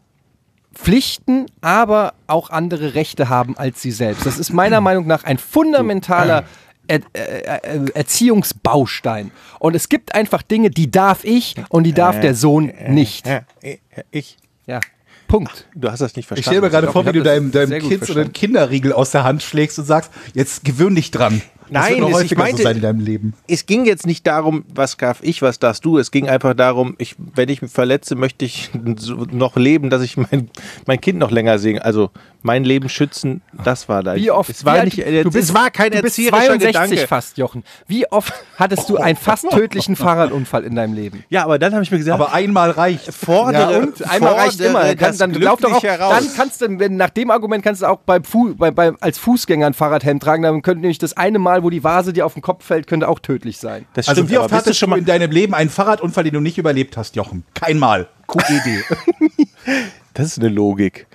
Pflichten, aber auch andere Rechte haben als sie selbst. Das ist meiner Meinung nach ein fundamentaler er er Erziehungsbaustein. Und es gibt einfach Dinge, die darf ich und die darf der Sohn nicht. Ich. Ja. Punkt. Du hast das nicht verstanden. Ich stelle mir gerade vor, wie du deinem, deinem Kind so einen Kinderriegel aus der Hand schlägst und sagst, jetzt gewöhn dich dran. Das Nein, wird noch es, häufiger ich meinte, so sein in deinem Leben. Es ging jetzt nicht darum, was darf ich, was darfst du. Es ging einfach darum, ich, wenn ich mich verletze, möchte ich noch leben, dass ich mein, mein Kind noch länger sehe. Also mein Leben schützen, das war da. Wie oft? Es war, wie nicht, alt, du bist, es war kein du bist erzieherischer zweiundsechzig Gedanke. Fast, Jochen. Wie oft hattest du einen fast tödlichen Fahrradunfall in deinem Leben? Ja, aber dann habe ich mir gesagt, aber einmal reicht. Fordere, ja, und einmal reicht immer. Dann, dann, glaub doch auch, dann kannst du, wenn, nach dem Argument kannst du auch beim Fu, bei, bei, als Fußgänger ein Fahrradhelm tragen. Dann könnte nämlich das eine Mal, wo die Vase dir auf den Kopf fällt, könnte auch tödlich sein. Das stimmt, also wie oft hattest du schon mal in deinem Leben einen Fahrradunfall, den du nicht überlebt hast, Jochen? Kein Mal. Q E D. Das ist eine Logik.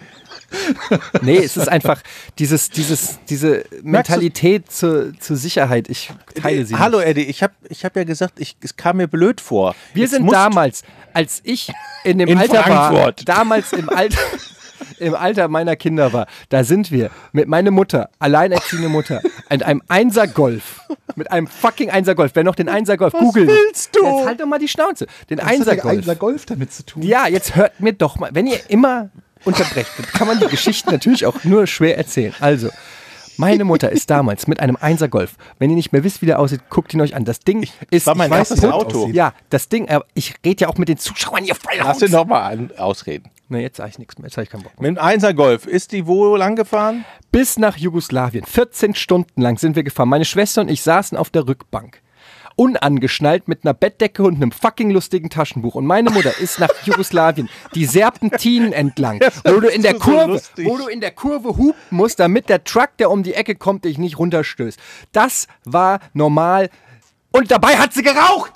Nee, es ist einfach dieses, dieses, diese Mentalität zur, zur Sicherheit. Ich teile sie Hallo nicht. Eddie, ich habe ich hab ja gesagt, ich, es kam mir blöd vor. Wir Jetzt sind damals, als ich in dem in Alter Frankfurt. war, damals im Alter... im Alter meiner Kinder war, da sind wir mit meiner Mutter, alleinerziehende Mutter, in einem Einser Golf, mit einem fucking Einser Golf, wer noch den Einser Golf googelt. Was willst du? Jetzt halt doch mal die Schnauze. Den Was Einser hat der Golf. Einser Golf damit zu tun? Ja, jetzt hört mir doch mal, wenn ihr immer unterbrecht, dann kann man die Geschichten natürlich auch nur schwer erzählen. Also, meine Mutter ist damals mit einem Einser Golf. Wenn ihr nicht mehr wisst, wie der aussieht, guckt ihn euch an. Das Ding ist, war mein ich weiß, erstes Punkt Auto. aussieht. Ja, das Ding, äh, ich rede ja auch mit den Zuschauern hier frei Lass ihn doch mal an, ausreden. Ne, jetzt sage ich nichts mehr, jetzt habe ich keinen Bock mehr. Mit dem Einser Golf, ist die wo lang gefahren? Bis nach Jugoslawien. vierzehn Stunden lang sind wir gefahren. Meine Schwester und ich saßen auf der Rückbank. Unangeschnallt mit einer Bettdecke und einem fucking lustigen Taschenbuch. Und meine Mutter ist nach Jugoslawien die Serpentinen entlang, wo du in der Kurve, so wo du in der Kurve hupen musst, damit der Truck, der um die Ecke kommt, dich nicht runterstößt. Das war normal. Und dabei hat sie geraucht!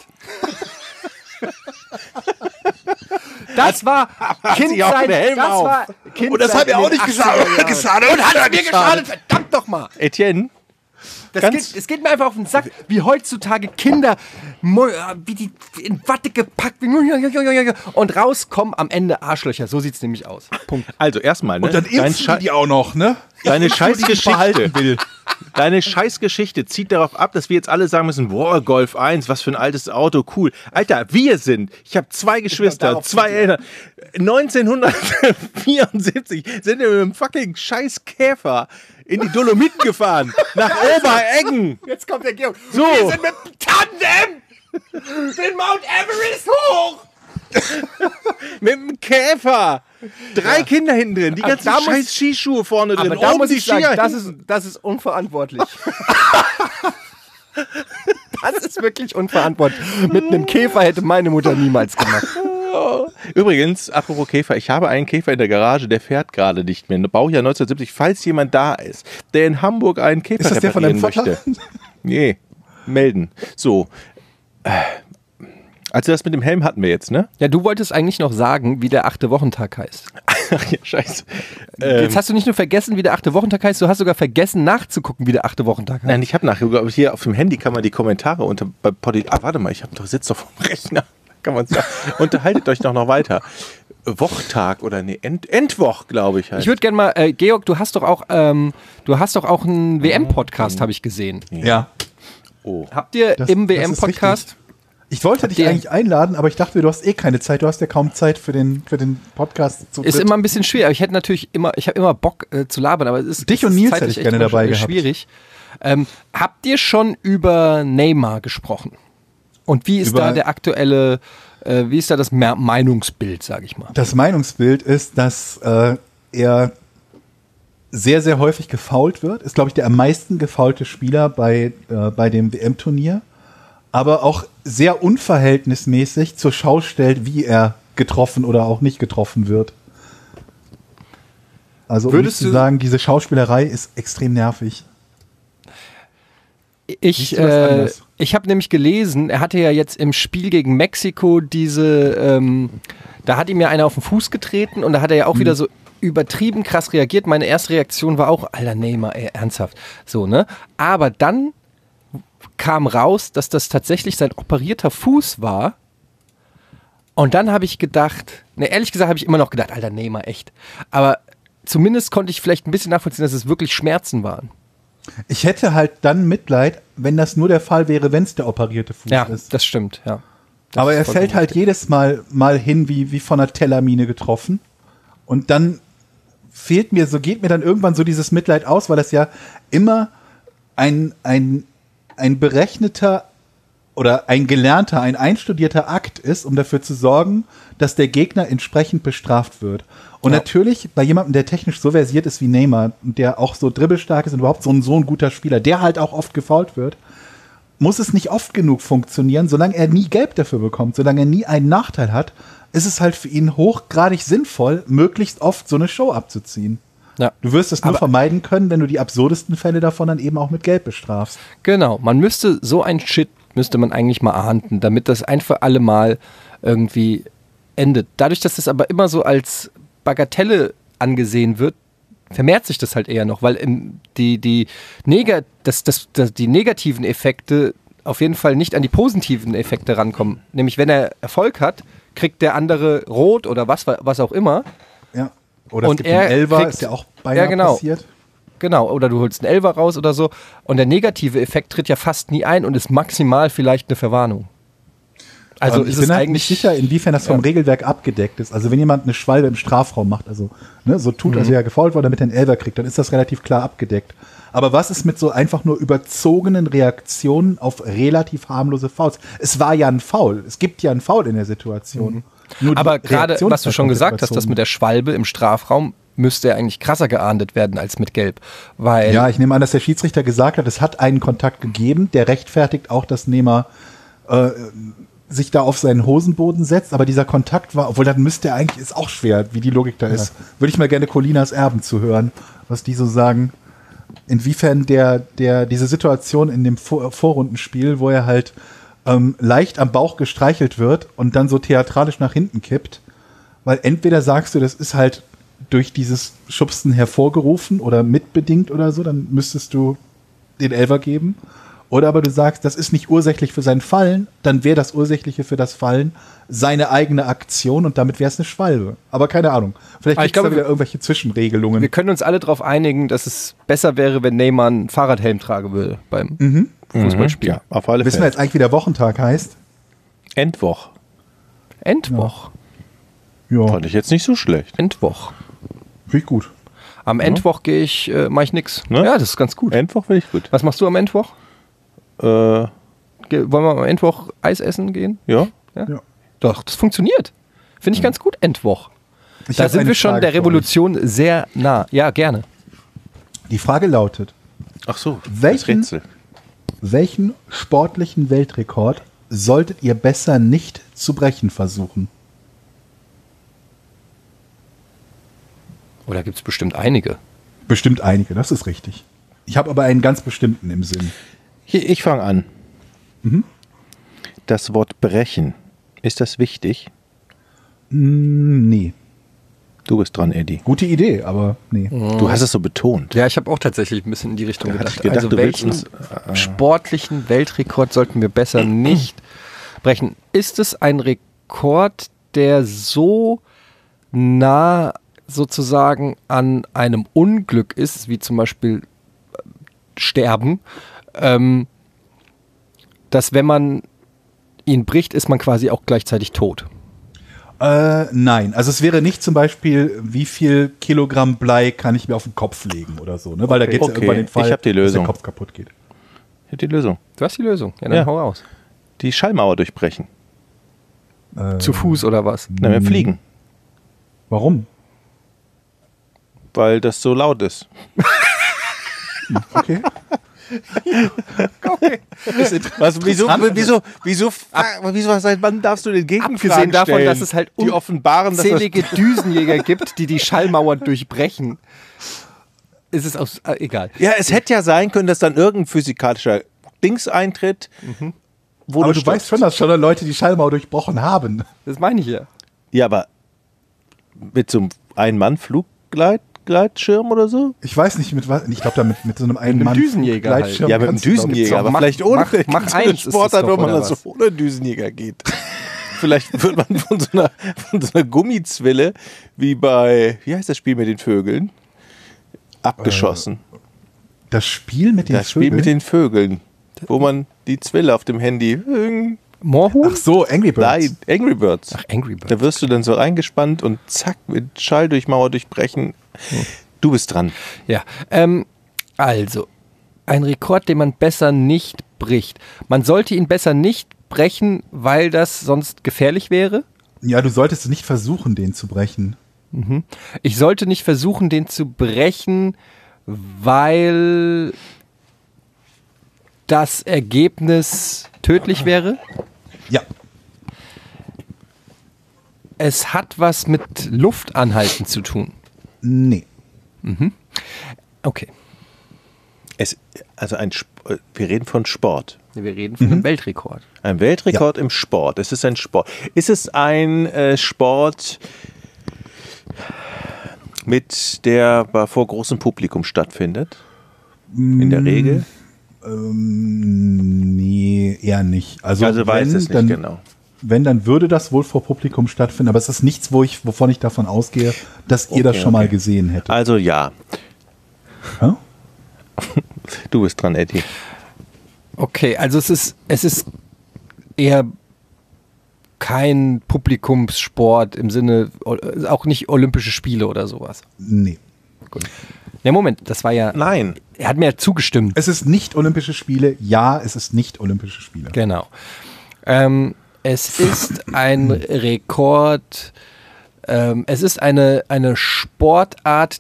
Das war Kindheit, Helm das auf. war Kindheit. Und das hat mir auch nicht geschadet. geschadet. Und hat es mir geschadet, verdammt doch mal. Etienne? Das Ganz geht, es geht mir einfach auf den Sack, wie heutzutage Kinder, wie die in Watte gepackt und rauskommen am Ende Arschlöcher. So sieht es nämlich aus. Punkt. Also erstmal, ne? Und dann impfen die, die auch noch, ne? Deine die Scheißgeschichte, behalten will. deine Scheißgeschichte zieht darauf ab, dass wir jetzt alle sagen müssen, boah, Golf eins, was für ein altes Auto, cool. Alter, wir sind, ich habe zwei Geschwister, zwei Eltern. neunzehnhundertvierundsiebzig sind wir mit einem fucking Scheiß-Käfer in die Dolomiten gefahren, nach Obereggen. Jetzt kommt der Georg. So. Wir sind mit dem Tandem den Mount Everest hoch. Mit dem Käfer. Drei ja. Kinder hinten drin, die Aber ganzen da muss- scheiß Skischuhe vorne drin. Aber da oben muss die ich sagen, Skier das hinten. ist, das ist unverantwortlich. Das ist wirklich unverantwortlich. Mit einem Käfer hätte meine Mutter niemals gemacht. Übrigens, apropos Käfer, ich habe einen Käfer in der Garage, der fährt gerade nicht mehr. Baujahr neunzehnhundertsiebzig, falls jemand da ist, der in Hamburg einen Käfer ist das der von deinem möchte. Nee, melden. So. Also das mit dem Helm hatten wir jetzt, ne? Ja, du wolltest eigentlich noch sagen, wie der achte Wochentag heißt. Ach ja, scheiße. Jetzt ähm, hast du nicht nur vergessen, wie der achte Wochentag heißt, du hast sogar vergessen nachzugucken, wie der achte Wochentag heißt. Nein, ich habe nachgeguckt, aber hier auf dem Handy kann man die Kommentare unter bei Podi. Ah, warte mal, ich habe doch sitzt doch vom Rechner. Kann man sagen. Unterhaltet euch doch noch weiter. Wochtag oder nee, End, Endwoch, glaube ich. Heißt. Ich würde gerne mal, äh, Georg, du hast doch auch, ähm, du hast doch auch einen W M-Podcast, habe ich gesehen. Ja. Oh. Habt ihr das, im W M-Podcast? Ich wollte Habt dich ihr? eigentlich einladen, aber ich dachte, du hast eh keine Zeit. Du hast ja kaum Zeit für den, für den Podcast zu Ist dritt. Immer ein bisschen schwierig. Ich hätte natürlich immer, ich habe immer Bock äh, zu labern, aber es ist dich es und ist Nils hätte ich gerne dabei gehabt. Schwierig. Ähm, habt ihr schon über Neymar gesprochen? Und wie ist über da der aktuelle, äh, wie ist da das Meinungsbild, sage ich mal? Das Meinungsbild ist, dass äh, er sehr, sehr häufig gefoult wird. Ist, glaube ich, der am meisten gefoulte Spieler bei, äh, bei dem W M-Turnier. Aber auch sehr unverhältnismäßig zur Schau stellt, wie er getroffen oder auch nicht getroffen wird. Also um zu sagen, diese Schauspielerei ist extrem nervig. Ich, äh, ich habe nämlich gelesen, er hatte ja jetzt im Spiel gegen Mexiko diese, ähm, da hat ihm ja einer auf den Fuß getreten und da hat er ja auch hm. wieder so übertrieben krass reagiert. Meine erste Reaktion war auch, Alter, Neymar, ey, ernsthaft. So, ne? Aber dann kam raus, dass das tatsächlich sein operierter Fuß war. Und dann habe ich gedacht, ne, ehrlich gesagt habe ich immer noch gedacht, Alter, Neymar, echt. Aber zumindest konnte ich vielleicht ein bisschen nachvollziehen, dass es wirklich Schmerzen waren. Ich hätte halt dann Mitleid, wenn das nur der Fall wäre, wenn es der operierte Fuß ja, ist. Ja, das stimmt, ja. Das Aber er fällt halt richtig. jedes Mal mal hin, wie, wie von einer Tellermine getroffen. Und dann fehlt mir, so geht mir dann irgendwann so dieses Mitleid aus, weil das ja immer ein, ein ein berechneter oder ein gelernter, ein einstudierter Akt ist, um dafür zu sorgen, dass der Gegner entsprechend bestraft wird. Und ja. natürlich bei jemandem, der technisch so versiert ist wie Neymar, der auch so dribbelstark ist und überhaupt so ein, so ein guter Spieler, der halt auch oft gefoult wird, muss es nicht oft genug funktionieren, solange er nie Gelb dafür bekommt, solange er nie einen Nachteil hat, ist es halt für ihn hochgradig sinnvoll, möglichst oft so eine Show abzuziehen. Ja. Du wirst es nur Aber vermeiden können, wenn du die absurdesten Fälle davon dann eben auch mit Gelb bestrafst. Genau, man müsste so ein Shit, müsste man eigentlich mal ahnden, damit das ein für alle Mal irgendwie endet. Dadurch, dass das aber immer so als Bagatelle angesehen wird, vermehrt sich das halt eher noch, weil im, die, die, Neg- das, das, das, die negativen Effekte auf jeden Fall nicht an die positiven Effekte rankommen. Nämlich wenn er Erfolg hat, kriegt der andere rot oder was, was auch immer. Ja. Oder es gibt einen Elfer, kriegt, ist ja auch beinahe ja, genau, passiert. Genau, oder du holst einen Elfer raus oder so. Und der negative Effekt tritt ja fast nie ein und ist maximal vielleicht eine Verwarnung. Also ähm, ich ist bin es halt eigentlich nicht sicher, inwiefern das vom ja. Regelwerk abgedeckt ist. Also wenn jemand eine Schwalbe im Strafraum macht, also ne, so tut, mhm. als wäre er gefoult worden, damit er einen Elfer kriegt, dann ist das relativ klar abgedeckt. Aber was ist mit so einfach nur überzogenen Reaktionen auf relativ harmlose Fouls? Es war ja ein Foul. Es gibt ja ein Foul in der Situation. Mhm. Aber gerade, was du schon gesagt hast, das mit der Schwalbe im Strafraum, müsste ja eigentlich krasser geahndet werden als mit Gelb. Weil ja, ich nehme an, dass der Schiedsrichter gesagt hat, es hat einen Kontakt gegeben, der rechtfertigt auch, dass Neymar äh, sich da auf seinen Hosenboden setzt, aber dieser Kontakt war, obwohl dann müsste er eigentlich, ist auch schwer, wie die Logik da ist. Ja. Würde ich mal gerne Colinas Erben zuhören, was die so sagen, inwiefern der, der, diese Situation in dem Vor- Vorrundenspiel, wo er halt ähm, leicht am Bauch gestreichelt wird und dann so theatralisch nach hinten kippt, weil entweder sagst du, das ist halt durch dieses Schubsen hervorgerufen oder mitbedingt oder so, dann müsstest du den Elfer geben. Oder aber du sagst, das ist nicht ursächlich für sein Fallen, dann wäre das Ursächliche für das Fallen seine eigene Aktion und damit wäre es eine Schwalbe. Aber keine Ahnung. Vielleicht gibt es da wieder irgendwelche Zwischenregelungen. Wir können uns alle darauf einigen, dass es besser wäre, wenn Neymar einen Fahrradhelm tragen würde beim mhm. Fußballspiel. Ja, auf alle Fälle. Wissen wir jetzt eigentlich, wie der Wochentag heißt? Endwoch. Endwoch. Ja. Fand ich jetzt nicht so schlecht. Endwoch. Finde ich gut. Am ja. Endwoch gehe ich, äh, mache ich nix. Ne? Ja, das ist ganz gut. Endwoch finde ich gut. Was machst du am Endwoch? Äh, Ge- wollen wir am Endwoch Eis essen gehen? Ja. ja? ja. Doch, das funktioniert. Finde ich ganz gut, Endwoch. Ich da sind wir schon Frage der Revolution sehr nah. Ja, gerne. Die Frage lautet: Ach so, welchen, das Rätsel. Welchen sportlichen Weltrekord solltet ihr besser nicht zu brechen versuchen? Oder gibt es bestimmt einige? Bestimmt einige, das ist richtig. Ich habe aber einen ganz bestimmten im Sinn. Hier, ich fange an. Mhm. Das Wort brechen, ist das wichtig? Mm, nee. Du bist dran, Eddie. Gute Idee, aber nee. Du hast es so betont. Ja, ich habe auch tatsächlich ein bisschen in die Richtung Da hatte gedacht. ich gedacht, Also du willst welchen uns, äh, sportlichen Weltrekord sollten wir besser nicht brechen? Ist es ein Rekord, der so nah sozusagen an einem Unglück ist, wie zum Beispiel Sterben, ähm, dass wenn man ihn bricht, ist man quasi auch gleichzeitig tot? Äh, nein, also es wäre nicht zum Beispiel, wie viel Kilogramm Blei kann ich mir auf den Kopf legen oder so, ne? Weil da geht es Okay, ja irgendwann den Fall, ich hab die dass Lösung. der Kopf kaputt geht. Ich habe die Lösung. Du hast die Lösung. Ja, dann Ja. hau raus. Die Schallmauer durchbrechen. Äh, Zu Fuß oder was? Na, wir fliegen, Warum? weil das so laut ist. Okay. Okay. Was, wieso, wieso, wieso, wieso, seit wann darfst du den Gegenfragen Abgesehen davon, stellen? dass es halt die offenbaren, dass das unzählige Düsenjäger gibt, die die Schallmauer durchbrechen, ist es aus, äh, egal. Ja, es hätte ja sein können, dass dann irgendein physikalischer Dings eintritt, wo Aber du stirbst. weißt schon, dass schon Leute die Schallmauer durchbrochen haben. Das meine ich ja. Ja, aber mit so einem Ein-Mann-Fluggleitschirm oder so? Ich weiß nicht, mit was. Ich glaube, da mit, mit so einem einen Düsenjäger halt. Gleitschirm Ja, mit einem kannst du, glaub ich, Düsenjäger, aber Mach- vielleicht ohne mach- mach Gibt's eins eine ist es Sportart, doch, wo man oder das was? so ohne Düsenjäger geht. Vielleicht wird man von so, einer, von so einer Gummizwille wie bei, wie heißt das Spiel mit den Vögeln? Abgeschossen. Das Spiel mit den das Spiel Vögeln? mit den Vögeln, wo man die Zwille auf dem Handy. Moorhuhn? Ach so, Angry Birds. Nein, Angry Birds. Ach, Angry Birds. Da wirst du dann so reingespannt und zack, mit Schall durch Mauer durchbrechen. Du bist dran. Ja, ähm, also, ein Rekord, den man besser nicht bricht. Man sollte ihn besser nicht brechen, weil das sonst gefährlich wäre. Ja, du solltest nicht versuchen, den zu brechen. Ich sollte nicht versuchen, den zu brechen, weil das Ergebnis tödlich wäre. Ja. Es hat was mit Luftanhalten zu tun. Nee. Okay, Es, also ein, Sp- wir reden von Sport. wir reden von einem Weltrekord. Ein Weltrekord im Sport. Es ist ein Sport. Ist es ein äh, Sport, mit der vor großem Publikum stattfindet? In der Regel? Ähm, nee, eher nicht. Also, Also weiß wenn, es nicht dann, genau. wenn, dann würde das wohl vor Publikum stattfinden, aber es ist nichts, wo ich, wovon ich davon ausgehe, dass ihr Okay, das schon mal okay. gesehen hättet. Also ja. Hä? Du bist dran, Eddie. Okay, also es ist, es ist eher kein Publikumssport im Sinne, auch nicht Olympische Spiele oder sowas. Nee. Ne, Moment, das war ja, Nein. er hat mir ja zugestimmt. Es ist nicht Olympische Spiele. Ja, es ist nicht Olympische Spiele. Genau. Ähm, es ist ein Rekord, ähm, es ist eine, eine Sportart,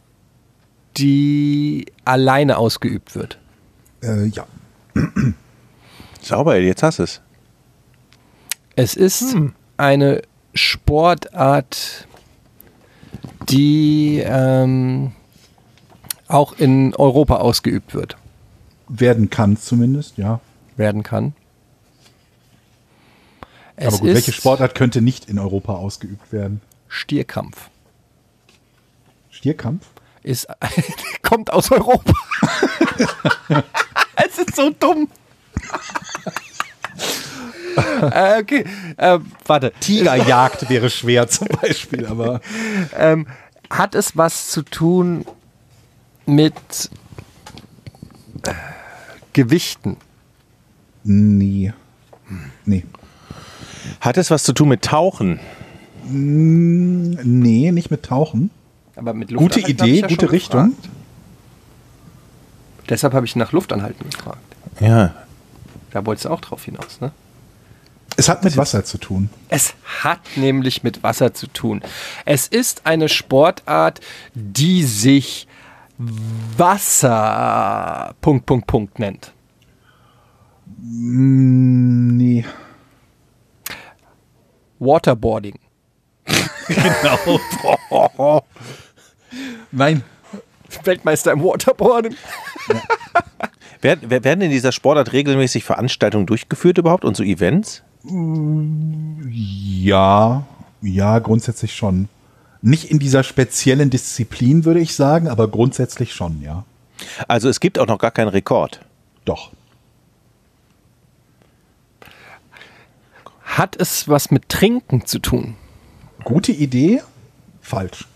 die alleine ausgeübt wird. Äh, ja. Sauber, Eddie, jetzt hast du es. Es ist eine Sportart, die ähm, auch in Europa ausgeübt wird, Werden kann zumindest, ja. werden kann. Es Aber gut, ist welche Sportart könnte nicht in Europa ausgeübt werden? Stierkampf. Stierkampf? Ist, kommt aus Europa. Es ist so dumm. äh, okay, äh, warte. Tigerjagd wäre schwer zum Beispiel, aber Ähm, hat es was zu tun mit äh, Gewichten? nee. Nee. Hat es was zu tun mit Tauchen? Nee, nicht mit Tauchen. Aber mit Gute Luftanhalten hab Idee, ich ja gute schon Richtung. gefragt. Deshalb habe ich nach Luftanhalten gefragt. Ja. Da wolltest du auch drauf hinaus, ne? Es hat mit Wasser zu tun. Es hat nämlich mit Wasser zu tun. Es ist eine Sportart, die sich Wasser Punkt, Punkt, Punkt nennt. Mm, nee. Waterboarding. Genau. Nein. Weltmeister im Waterboarding. Ja. Werden, werden in dieser Sportart regelmäßig Veranstaltungen durchgeführt überhaupt und so Events? Ja, ja, grundsätzlich schon. Nicht in dieser speziellen Disziplin, würde ich sagen, aber grundsätzlich schon, ja. Also es gibt auch noch gar keinen Rekord. Doch. Hat es was mit Trinken zu tun? Gute Idee, falsch.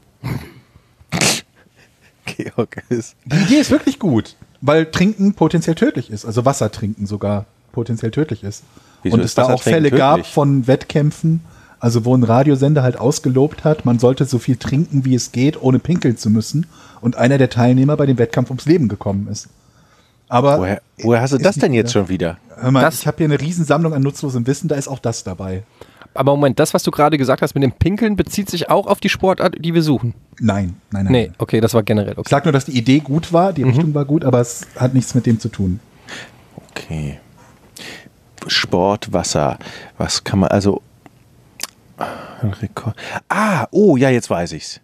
Georg ist. Die Idee ist wirklich gut, weil Trinken potenziell tödlich ist, also Wasser trinken sogar potenziell tödlich ist. Wieso und es ist da Wasser auch Fälle tödlich? gab von Wettkämpfen, also wo ein Radiosender halt ausgelobt hat, man sollte so viel trinken, wie es geht, ohne pinkeln zu müssen. Und einer der Teilnehmer bei dem Wettkampf ums Leben gekommen ist. Aber woher, woher hast du das denn jetzt schon wieder? Hör mal, Das- ich habe hier eine Riesensammlung an nutzlosem Wissen, da ist auch das dabei. Aber Moment, das, was du gerade gesagt hast mit dem Pinkeln, bezieht sich auch auf die Sportart, die wir suchen. Nein, nein, nein. Nee, okay, das war generell Ich okay. sag nur, dass die Idee gut war, die Richtung war gut, aber es hat nichts mit dem zu tun. Okay. Sport, Wasser. Was kann man, also. Ein Rekord. Ah, oh, ja, jetzt weiß ich's.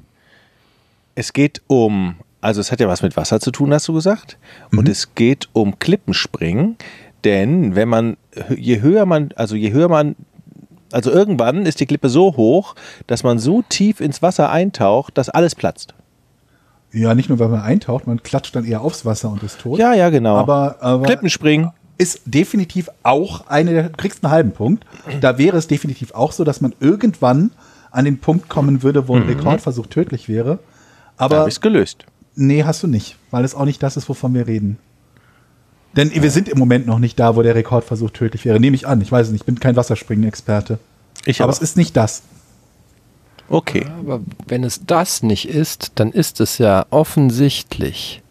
Es geht um, also es hat ja was mit Wasser zu tun, hast du gesagt. Und es geht um Klippenspringen, denn wenn man, je höher man, also je höher man, also irgendwann ist die Klippe so hoch, dass man so tief ins Wasser eintaucht, dass alles platzt. Ja, nicht nur, weil man eintaucht, man klatscht dann eher aufs Wasser und ist tot. Ja, ja, genau. Aber, aber Klippenspringen. ist definitiv auch eine, du kriegst einen halben Punkt. Da wäre es definitiv auch so, dass man irgendwann an den Punkt kommen würde, wo ein Rekordversuch tödlich wäre. Da Aber habe ich es gelöst. nee, hast du nicht, weil es auch nicht das ist, wovon wir reden. Denn wir sind im Moment noch nicht da, wo der Rekordversuch tödlich wäre. Nehme ich an. Ich weiß es nicht, ich bin kein Wasserspringen-Experte. Ich Aber aber. es ist nicht das. Okay. Aber wenn es das nicht ist, dann ist es ja offensichtlich.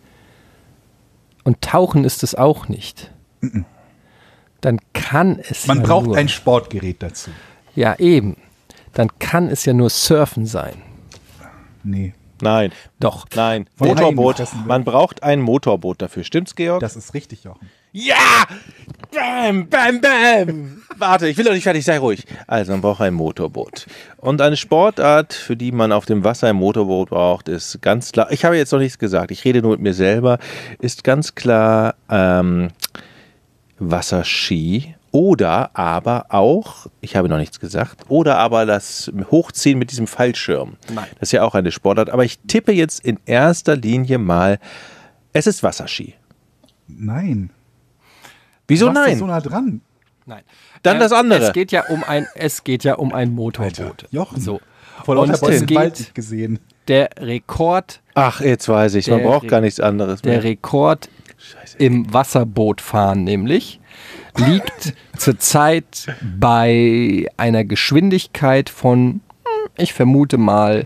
Und Tauchen ist es auch nicht. Dann kann es Man ja braucht nur, ein Sportgerät dazu. Ja, eben. Dann kann es ja nur Surfen sein. Nee, Nein. Doch. Nein. Von Haien Motorboot. gefressen wird. Man braucht ein Motorboot dafür. Stimmt's, Georg? das ist richtig, Jochen. Ja! Bam, bam, bam! Warte, ich will doch nicht fertig, sei ruhig. Also, man braucht ein Motorboot. Und eine Sportart, für die man auf dem Wasser ein Motorboot braucht, ist ganz klar, ich habe jetzt noch nichts gesagt, ich rede nur mit mir selber, ist ganz klar ähm, Wasserski oder aber auch, ich habe noch nichts gesagt, oder aber das Hochziehen mit diesem Fallschirm. Nein. Das ist ja auch eine Sportart, aber ich tippe jetzt in erster Linie mal, es ist Wasserski. Nein. Wieso Du warst ja nein? so nah dran. Nein. Dann das andere. Es geht ja um ein, es geht ja um ein Motorboot. Jochen. So. Vor Und lauter es Bäumen geht- Wald nicht gesehen. Der Rekord, Ach, jetzt weiß ich, man Der braucht Re- gar nichts anderes der mehr. Rekord im Wasserbootfahren nämlich liegt zurzeit bei einer Geschwindigkeit von, hm, ich vermute mal,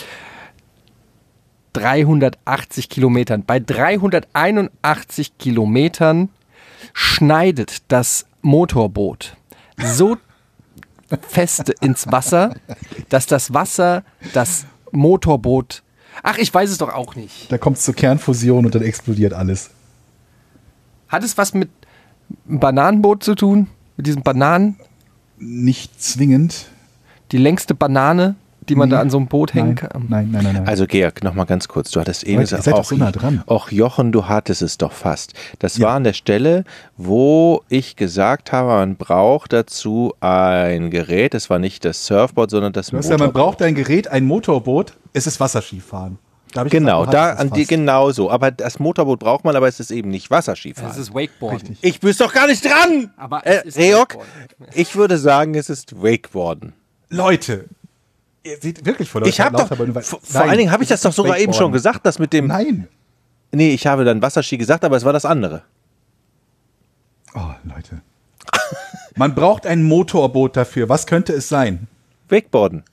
dreihundertachtzig Kilometern. Bei dreihunderteinundachtzig Kilometern schneidet das Motorboot so feste ins Wasser, dass das Wasser das Motorboot... Ach, ich weiß es doch auch nicht. Da kommt es zur Kernfusion und dann explodiert alles. Hat es was mit einem Bananenboot zu tun? Mit diesen Bananen? Nicht zwingend. Die längste Banane, die man Nee. da an so einem Boot hängen Nein, kann? nein, nein, nein, nein. Also Georg, noch mal ganz kurz, du hattest eben Leute, ihr gesagt, seid doch auch, so nah dran. auch Jochen, du hattest es doch fast. Das Ja. war an der Stelle, wo ich gesagt habe, man braucht dazu ein Gerät, es war nicht das Surfboard, sondern das du hast ja, man Motorboot. braucht ein Gerät, ein Motorboot, es ist Wasserskifahren. Da hab ich Genau, gesagt, du da hattest an es die fast. genau so. Aber das Motorboot braucht man, aber es ist eben nicht Wasserskifahren. Das ist Wakeboarden. Richtig. Ich bin doch gar nicht dran! Aber es äh, ist Georg, Wakeboarden. ich würde sagen, es ist Wakeboarden. Leute, ihr seht wirklich vor lauter Ich habe doch, lauter Bäumen- vor, vor Nein, allen Dingen habe ich es das doch ist sogar eben schon Wakeboarden. gesagt, das mit dem, Nein. nee, ich habe dann Wasserski gesagt, aber es war das andere. Oh, Leute. Man braucht ein Motorboot dafür. Was könnte es sein? Wakeboarden.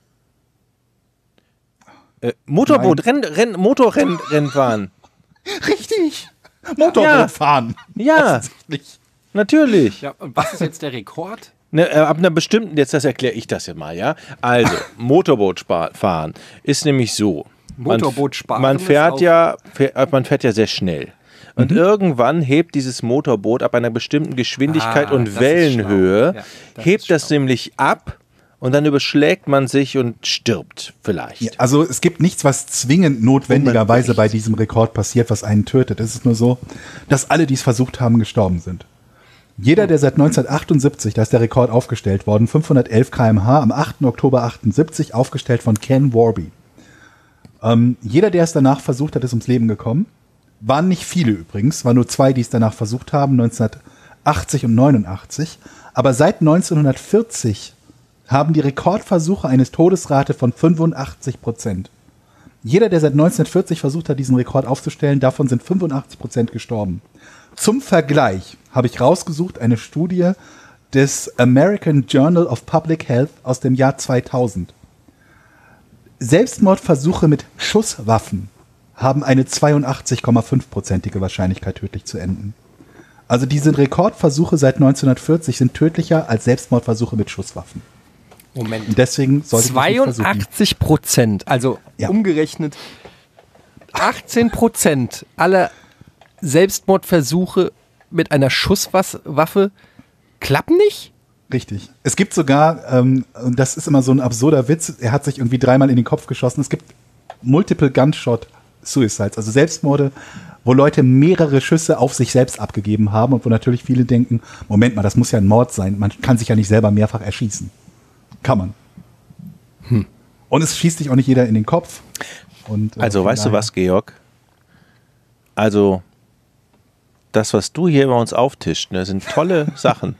Äh, Motorboot, Renn, Renn, Motorrenn, Rennfahren. Richtig. Motorboot Ja. fahren. Ja, Offensichtlich. natürlich. Ja, und was ist jetzt der Rekord? Ne, äh, ab einer bestimmten, jetzt das erkläre ich das ja mal, ja. Also, Motorboot spa- fahren ist nämlich so. Man- Motorboot sparen Man ist fährt auch- ja, fährt, man fährt ja sehr schnell. Und Mhm. irgendwann hebt dieses Motorboot ab einer bestimmten Geschwindigkeit Ah, und das ist Wellenhöhe, schlau. Ja, das hebt ist das schlau. nämlich ab und dann überschlägt man sich und stirbt vielleicht. Ja, also es gibt nichts, was zwingend notwendigerweise bricht. bei diesem Rekord passiert, was einen tötet. Es ist nur so, dass alle, die es versucht haben, gestorben sind. Jeder, der seit neunzehnhundertachtundsiebzig, da ist der Rekord aufgestellt worden, fünfhundertelf Kilometer pro Stunde am achten Oktober achtundsiebzig, aufgestellt von Ken Warby. Ähm, jeder, der es danach versucht hat, ist ums Leben gekommen. Waren nicht viele übrigens, waren nur zwei, die es danach versucht haben, neunzehnhundertachtzig und neunundachtzig. Aber seit neunzehnhundertvierzig haben die Rekordversuche eine Todesrate von fünfundachtzig Prozent. Jeder, der seit neunzehnhundertvierzig versucht hat, diesen Rekord aufzustellen, davon sind fünfundachtzig Prozent gestorben. Zum Vergleich habe ich rausgesucht eine Studie des American Journal of Public Health aus dem Jahr zweitausend. Selbstmordversuche mit Schusswaffen haben eine zweiundachtzig Komma fünf Prozentige Wahrscheinlichkeit, tödlich zu enden. Also diese Rekordversuche seit neunzehnhundertvierzig sind tödlicher als Selbstmordversuche mit Schusswaffen. Moment. Und deswegen sollte man nicht versuchen. zweiundachtzig Prozent, also Ja. umgerechnet achtzehn Prozent aller Selbstmordversuche mit einer Schusswaffe klappen nicht? Richtig. Es gibt sogar, ähm, und das ist immer so ein absurder Witz, er hat sich irgendwie dreimal in den Kopf geschossen. Es gibt Multiple Gunshot Suicides, also Selbstmorde, wo Leute mehrere Schüsse auf sich selbst abgegeben haben und wo natürlich viele denken, Moment mal, das muss ja ein Mord sein. Man kann sich ja nicht selber mehrfach erschießen. Kann man. Hm. Und es schießt sich auch nicht jeder in den Kopf. Und, äh, Also von weißt du daher- was, Georg? Also das, was du hier bei uns auftischt, ne, sind tolle Sachen.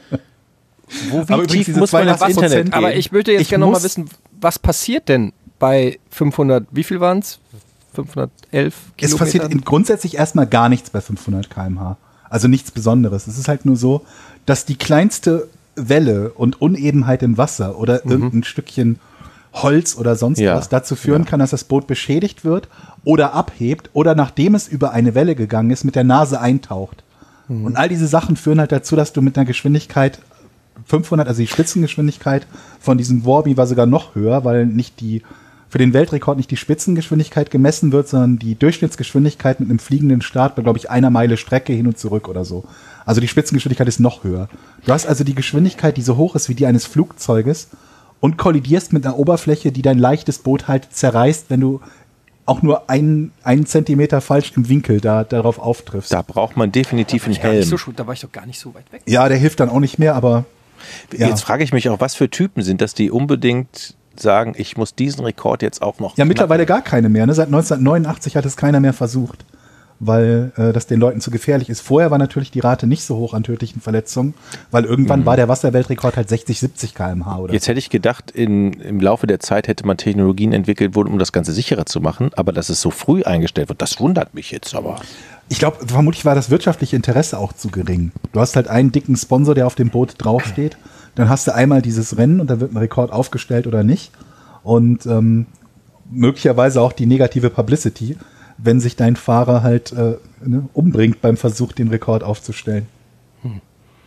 Wo, wie Aber übrigens tief diese muss man ins zweiundachtzig Internet Prozent gehen? Aber ich würde jetzt Ich gerne noch mal muss- wissen, was passiert denn bei fünfhundert, wie viel waren es? fünfhundertelf Es Kilometern? passiert in, grundsätzlich erstmal gar nichts bei fünfhundert Kilometer pro Stunde. Also nichts Besonderes. Es ist halt nur so, dass die kleinste Welle und Unebenheit im Wasser oder irgendein Stückchen Holz oder sonst Ja. was dazu führen kann, dass das Boot beschädigt wird oder abhebt oder nachdem es über eine Welle gegangen ist, mit der Nase eintaucht. Und all diese Sachen führen halt dazu, dass du mit einer Geschwindigkeit fünfhundert, also die Spitzengeschwindigkeit von diesem Warby war sogar noch höher, weil nicht die für den Weltrekord nicht die Spitzengeschwindigkeit gemessen wird, sondern die Durchschnittsgeschwindigkeit mit einem fliegenden Start bei, glaube ich, einer Meile Strecke hin und zurück oder so. Also die Spitzengeschwindigkeit ist noch höher. Du hast also die Geschwindigkeit, die so hoch ist wie die eines Flugzeuges und kollidierst mit einer Oberfläche, die dein leichtes Boot halt zerreißt, wenn du auch nur einen, einen Zentimeter falsch im Winkel da, darauf auftriffst. Da braucht man definitiv einen Gar nicht Helm. so, schuld, da war ich doch gar nicht so weit weg. Ja, der hilft dann auch nicht mehr, aber ja. Jetzt frage ich mich auch, was für Typen sind das, die unbedingt sagen, ich muss diesen Rekord jetzt auch noch Ja, knacken? mittlerweile gar keine mehr. Ne? Seit neunzehnhundertneunundachtzig hat es keiner mehr versucht, weil äh, das den Leuten zu gefährlich ist. Vorher war natürlich die Rate nicht so hoch an tödlichen Verletzungen, weil irgendwann war der Wasserweltrekord halt sechzig, siebzig Kilometer pro Stunde oder Jetzt hätte ich gedacht, in, im Laufe der Zeit hätte man Technologien entwickelt, um das Ganze sicherer zu machen, aber dass es so früh eingestellt wird, das wundert mich jetzt aber. Ich glaube, vermutlich war das wirtschaftliche Interesse auch zu gering. Du hast halt einen dicken Sponsor, der auf dem Boot draufsteht. Dann hast du einmal dieses Rennen und dann wird ein Rekord aufgestellt oder nicht. Und ähm, möglicherweise auch die negative Publicity, wenn sich dein Fahrer halt äh, ne, umbringt beim Versuch, den Rekord aufzustellen. Hm.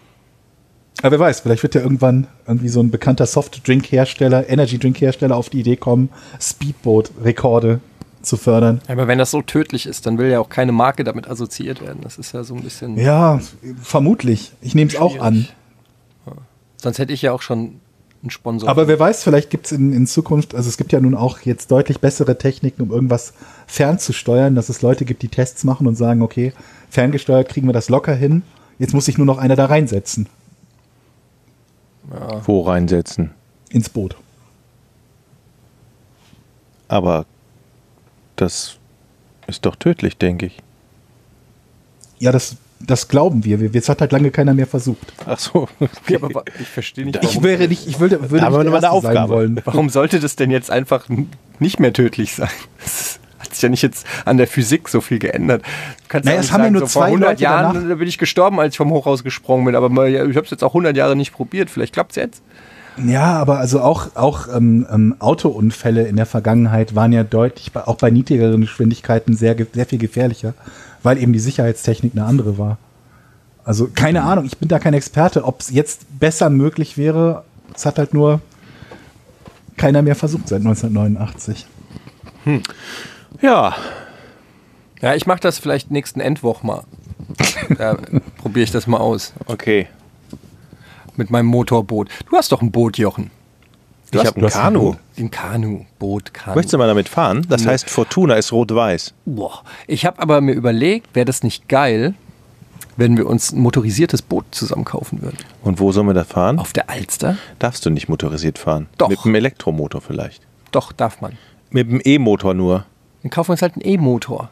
Aber wer weiß, vielleicht wird ja irgendwann irgendwie so ein bekannter Softdrink-Hersteller, Energy-Drink-Hersteller auf die Idee kommen, Speedboat-Rekorde zu fördern. Aber wenn das so tödlich ist, dann will ja auch keine Marke damit assoziiert werden. Das ist ja so ein bisschen. Ja, vermutlich. Ich nehme es auch an. Sonst hätte ich ja auch schon einen Sponsor. Aber wer weiß, vielleicht gibt es in, in Zukunft, also es gibt ja nun auch jetzt deutlich bessere Techniken, um irgendwas fernzusteuern, dass es Leute gibt, die Tests machen und sagen, okay, ferngesteuert kriegen wir das locker hin, jetzt muss sich nur noch einer da reinsetzen. Ja. Wo reinsetzen? Ins Boot. Aber das ist doch tödlich, denke ich. Ja, das, das glauben wir. wir. Jetzt hat halt lange keiner mehr versucht. Ach so. Ja, aber ich verstehe nicht, Ich warum, wäre nicht, ich würde, würde Da haben wir nicht noch mal der eine Erste sein Aufgabe. wollen. warum sollte das denn jetzt einfach n- nicht mehr tödlich sein? Das hat sich ja nicht jetzt an der Physik so viel geändert. Du kannst Naja, auch es nicht haben ja sagen, nur so vor zwei hundert Leute Jahren danach- da bin ich gestorben, als ich vom Hochhaus gesprungen bin, aber mal, ja, ich habe es jetzt auch hundert Jahre nicht probiert. Vielleicht klappt es jetzt. Ja, aber also auch, auch ähm, ähm, Autounfälle in der Vergangenheit waren ja deutlich, bei- auch bei niedrigeren Geschwindigkeiten sehr, ge- sehr viel gefährlicher, weil eben die Sicherheitstechnik eine andere war. Also keine Ahnung, ich bin da kein Experte, ob es jetzt besser möglich wäre. Es hat halt nur keiner mehr versucht seit neunzehnhundertneunundachtzig. Ja, Ja, ich mache das vielleicht nächsten Endwoch mal. Da probiere ich das mal aus. Okay. Mit meinem Motorboot. Du hast doch ein Boot, Jochen. Du ich habe ein Kanu. Ein Kanu, Boot, Kanu. Möchtest du mal damit fahren? Das heißt, Fortuna ist rot-weiß. Boah. Ich habe aber mir überlegt, wäre das nicht geil, wenn wir uns ein motorisiertes Boot zusammen kaufen würden. Und wo sollen wir da fahren? Auf der Alster? Darfst du nicht motorisiert fahren? Doch. Mit einem Elektromotor vielleicht? Doch, darf man. Mit einem E-Motor nur? Dann kaufen wir uns halt einen E-Motor.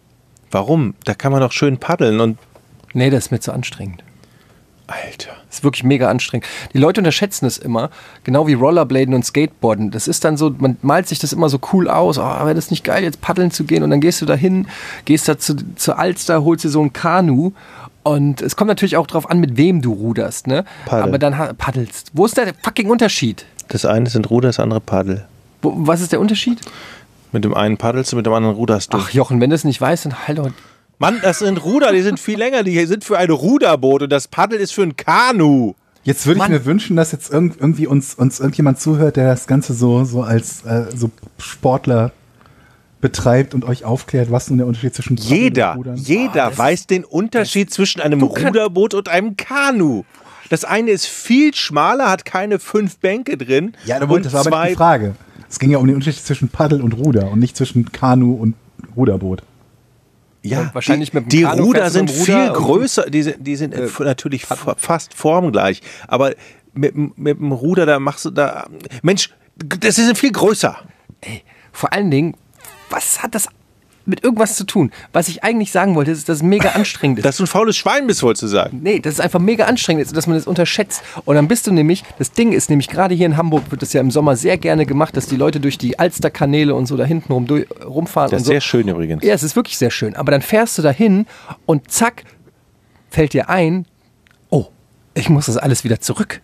Warum? Da kann man doch schön paddeln und... Nee, das ist mir zu anstrengend. Alter. Das ist wirklich mega anstrengend. Die Leute unterschätzen es immer, genau wie Rollerbladen und Skateboarden. Das ist dann so, man malt sich das immer so cool aus. Oh, wäre das nicht geil, jetzt paddeln zu gehen? Und dann gehst du da hin, gehst da zu, zur Alster, holst dir so ein Kanu. Und es kommt natürlich auch drauf an, mit wem du ruderst, ne? Paddel. Aber dann ha- paddelst. Wo ist der fucking Unterschied? Das eine sind Ruder, das andere Paddel. Wo, was ist der Unterschied? Mit dem einen paddelst du, mit dem anderen ruderst du. Ach Jochen, wenn du es nicht weißt, dann halt doch... Mann, das sind Ruder, die sind viel länger. Die sind für ein Ruderboot und das Paddel ist für ein Kanu. Jetzt würde ich Mann. mir wünschen, dass jetzt irg- irgendwie uns, uns irgendjemand zuhört, der das Ganze so, so als äh, so Sportler betreibt und euch aufklärt, was nun der Unterschied zwischen Paddel Jeder, und Rudern ist. jeder Oh, weiß den Unterschied zwischen einem kann- Ruderboot und einem Kanu. Das eine ist viel schmaler, hat keine fünf Bänke drin. Ja, da und wollte, das war aber nicht die Frage. Es ging ja um den Unterschied zwischen Paddel und Ruder und nicht zwischen Kanu und Ruderboot. Ja, Und wahrscheinlich die, mit dem die Kanu Ruder fährst du sind mit dem viel Ruder und- größer, die sind, die sind äh, natürlich fa- fast formgleich, aber mit, dem- mit dem Ruder, da machst du da, Mensch, das ist viel größer. Ey, vor allen Dingen, was hat das mit irgendwas zu tun? Was ich eigentlich sagen wollte, ist, dass es mega anstrengend ist. Dass du ein faules Schwein bist, wolltest du sagen. Nee, das ist einfach mega anstrengend ist, dass man das unterschätzt. Und dann bist du nämlich, das Ding ist nämlich, gerade hier in Hamburg wird das ja im Sommer sehr gerne gemacht, dass die Leute durch die Alsterkanäle und so da hinten rum, durch, rumfahren. Das und ist so. sehr schön übrigens. Ja, es ist wirklich sehr schön. Aber dann fährst du da hin und zack, fällt dir ein, oh, ich muss das alles wieder zurück.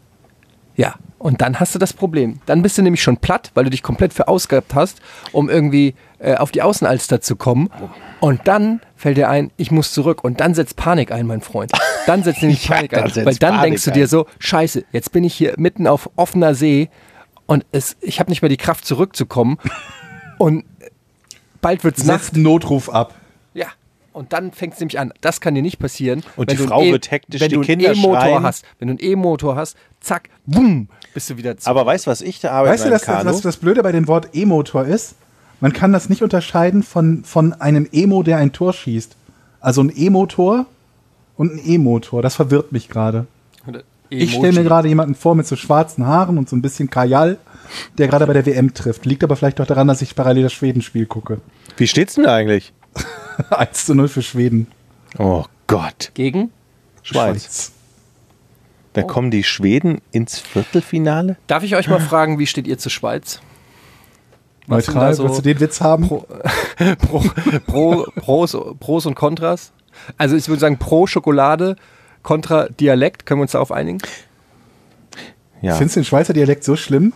Ja, und dann hast du das Problem. Dann bist du nämlich schon platt, weil du dich komplett verausgabt hast, um irgendwie äh, auf die Außenalster zu kommen. Und dann fällt dir ein, ich muss zurück. Und dann setzt Panik ein, mein Freund. Dann setzt nämlich Ja, Panik dann ein. setzt Weil dann Panik denkst du ein. dir so, scheiße, jetzt bin ich hier mitten auf offener See und es, ich habe nicht mehr die Kraft zurückzukommen. Und bald wird's Nacht. Setzt einen Notruf ab. Ja. Und dann fängt es nämlich an. Das kann dir nicht passieren. Und wenn die du Frau ein wird hektisch, wenn die du einen Kinder E-Motor schreien. hast, wenn du einen E-Motor hast, zack, boom, bist du wieder zu. Aber weißt du, was ich da arbeite Weißt du, beim dass das, Kanu? was das Blöde bei dem Wort E-Motor ist? Man kann das nicht unterscheiden von, von einem Emo, der ein Tor schießt. Also ein E-Motor und ein E-Motor. Das verwirrt mich gerade. Ich stelle mir gerade jemanden vor mit so schwarzen Haaren und so ein bisschen Kajal, der gerade bei der W M trifft. Liegt aber vielleicht auch daran, dass ich parallel das Schwedenspiel gucke. Wie steht's denn da eigentlich? eins zu null für Schweden. Oh Gott. Gegen? Schweiz. Da kommen die Schweden ins Viertelfinale? Darf ich euch mal fragen, wie steht ihr zur Schweiz? Was sind Neutral, da so willst du den Witz haben? Pro, pro, pro, Pros, Pros und Kontras? Also ich würde sagen pro Schokolade, kontra Dialekt. Können wir uns darauf einigen? Ja. Findest du den Schweizer Dialekt so schlimm?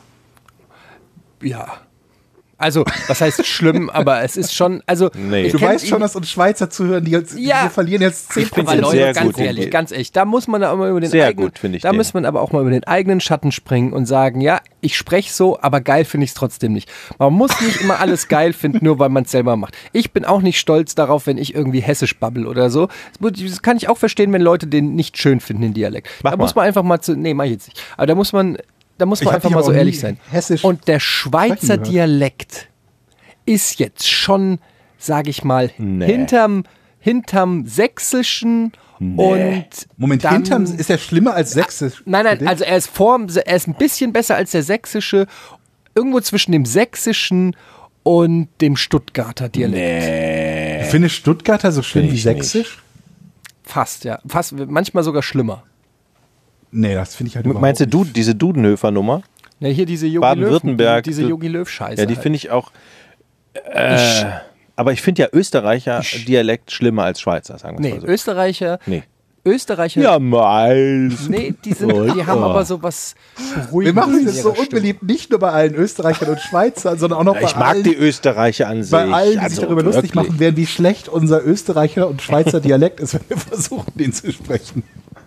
Ja. Also, was heißt schlimm, aber es ist schon, also Nee. ich Du kenn- weißt schon, dass uns Schweizer zuhören, die, jetzt, Ja. wir verlieren jetzt zehn Ich find's Aber jetzt Leute, sehr ganz gut, ehrlich, den- ganz ehrlich, da muss man auch mal über den Sehr eigenen, gut, finde ich da den. muss man aber auch mal über den eigenen Schatten springen und sagen, ja, ich spreche so, aber geil finde ich es trotzdem nicht. Man muss nicht immer alles geil finden, nur weil man es selber macht. Ich bin auch nicht stolz darauf, wenn ich irgendwie hessisch babbel oder so. Das kann ich auch verstehen, wenn Leute den nicht schön finden, den Dialekt. Mach da mal. muss man einfach mal zu, nee, mach ich jetzt nicht. Aber da muss man, da muss Ich man hab einfach dich mal aber so auch ehrlich nie sein. hessisch Und der Schweizer sprechen gehört. Dialekt ist jetzt schon, sage ich mal, Nee. hinterm, hinterm Sächsischen und Moment, dann, hinterm ist er schlimmer als sächsisch. Nein, für nein, dich? also er ist vorm, er ist ein bisschen besser als der Sächsische, irgendwo zwischen dem Sächsischen und dem Stuttgarter Dialekt. Du findest Stuttgarter so schlimm Find wie ich sächsisch? Fast, ja. Fast, manchmal sogar schlimmer. Nee, das finde ich halt überhaupt Meinst du nicht. du diese Dudenhöfer-Nummer? Ja, hier diese Jogi Löw, Baden-Württemberg. diese Jogi Löw-Scheiße. Ja, die halt. finde ich auch. Äh, aber ich finde ja Österreicher Dialekt schlimmer als Schweizer, sagen wir Nee, mal so. Österreicher, Nee. Österreicher, Ja, meins. nee, die, sind, die haben aber so was Wir Beruhigendes machen in das ihrer so Stimme. unbeliebt, nicht nur bei allen Österreichern und Schweizern, sondern auch noch bei Ich mag allen, die Österreicher an sich. bei allen, die sich Also darüber lustig wirklich. machen werden, wie schlecht unser Österreicher und Schweizer Dialekt ist, wenn wir versuchen, den zu sprechen.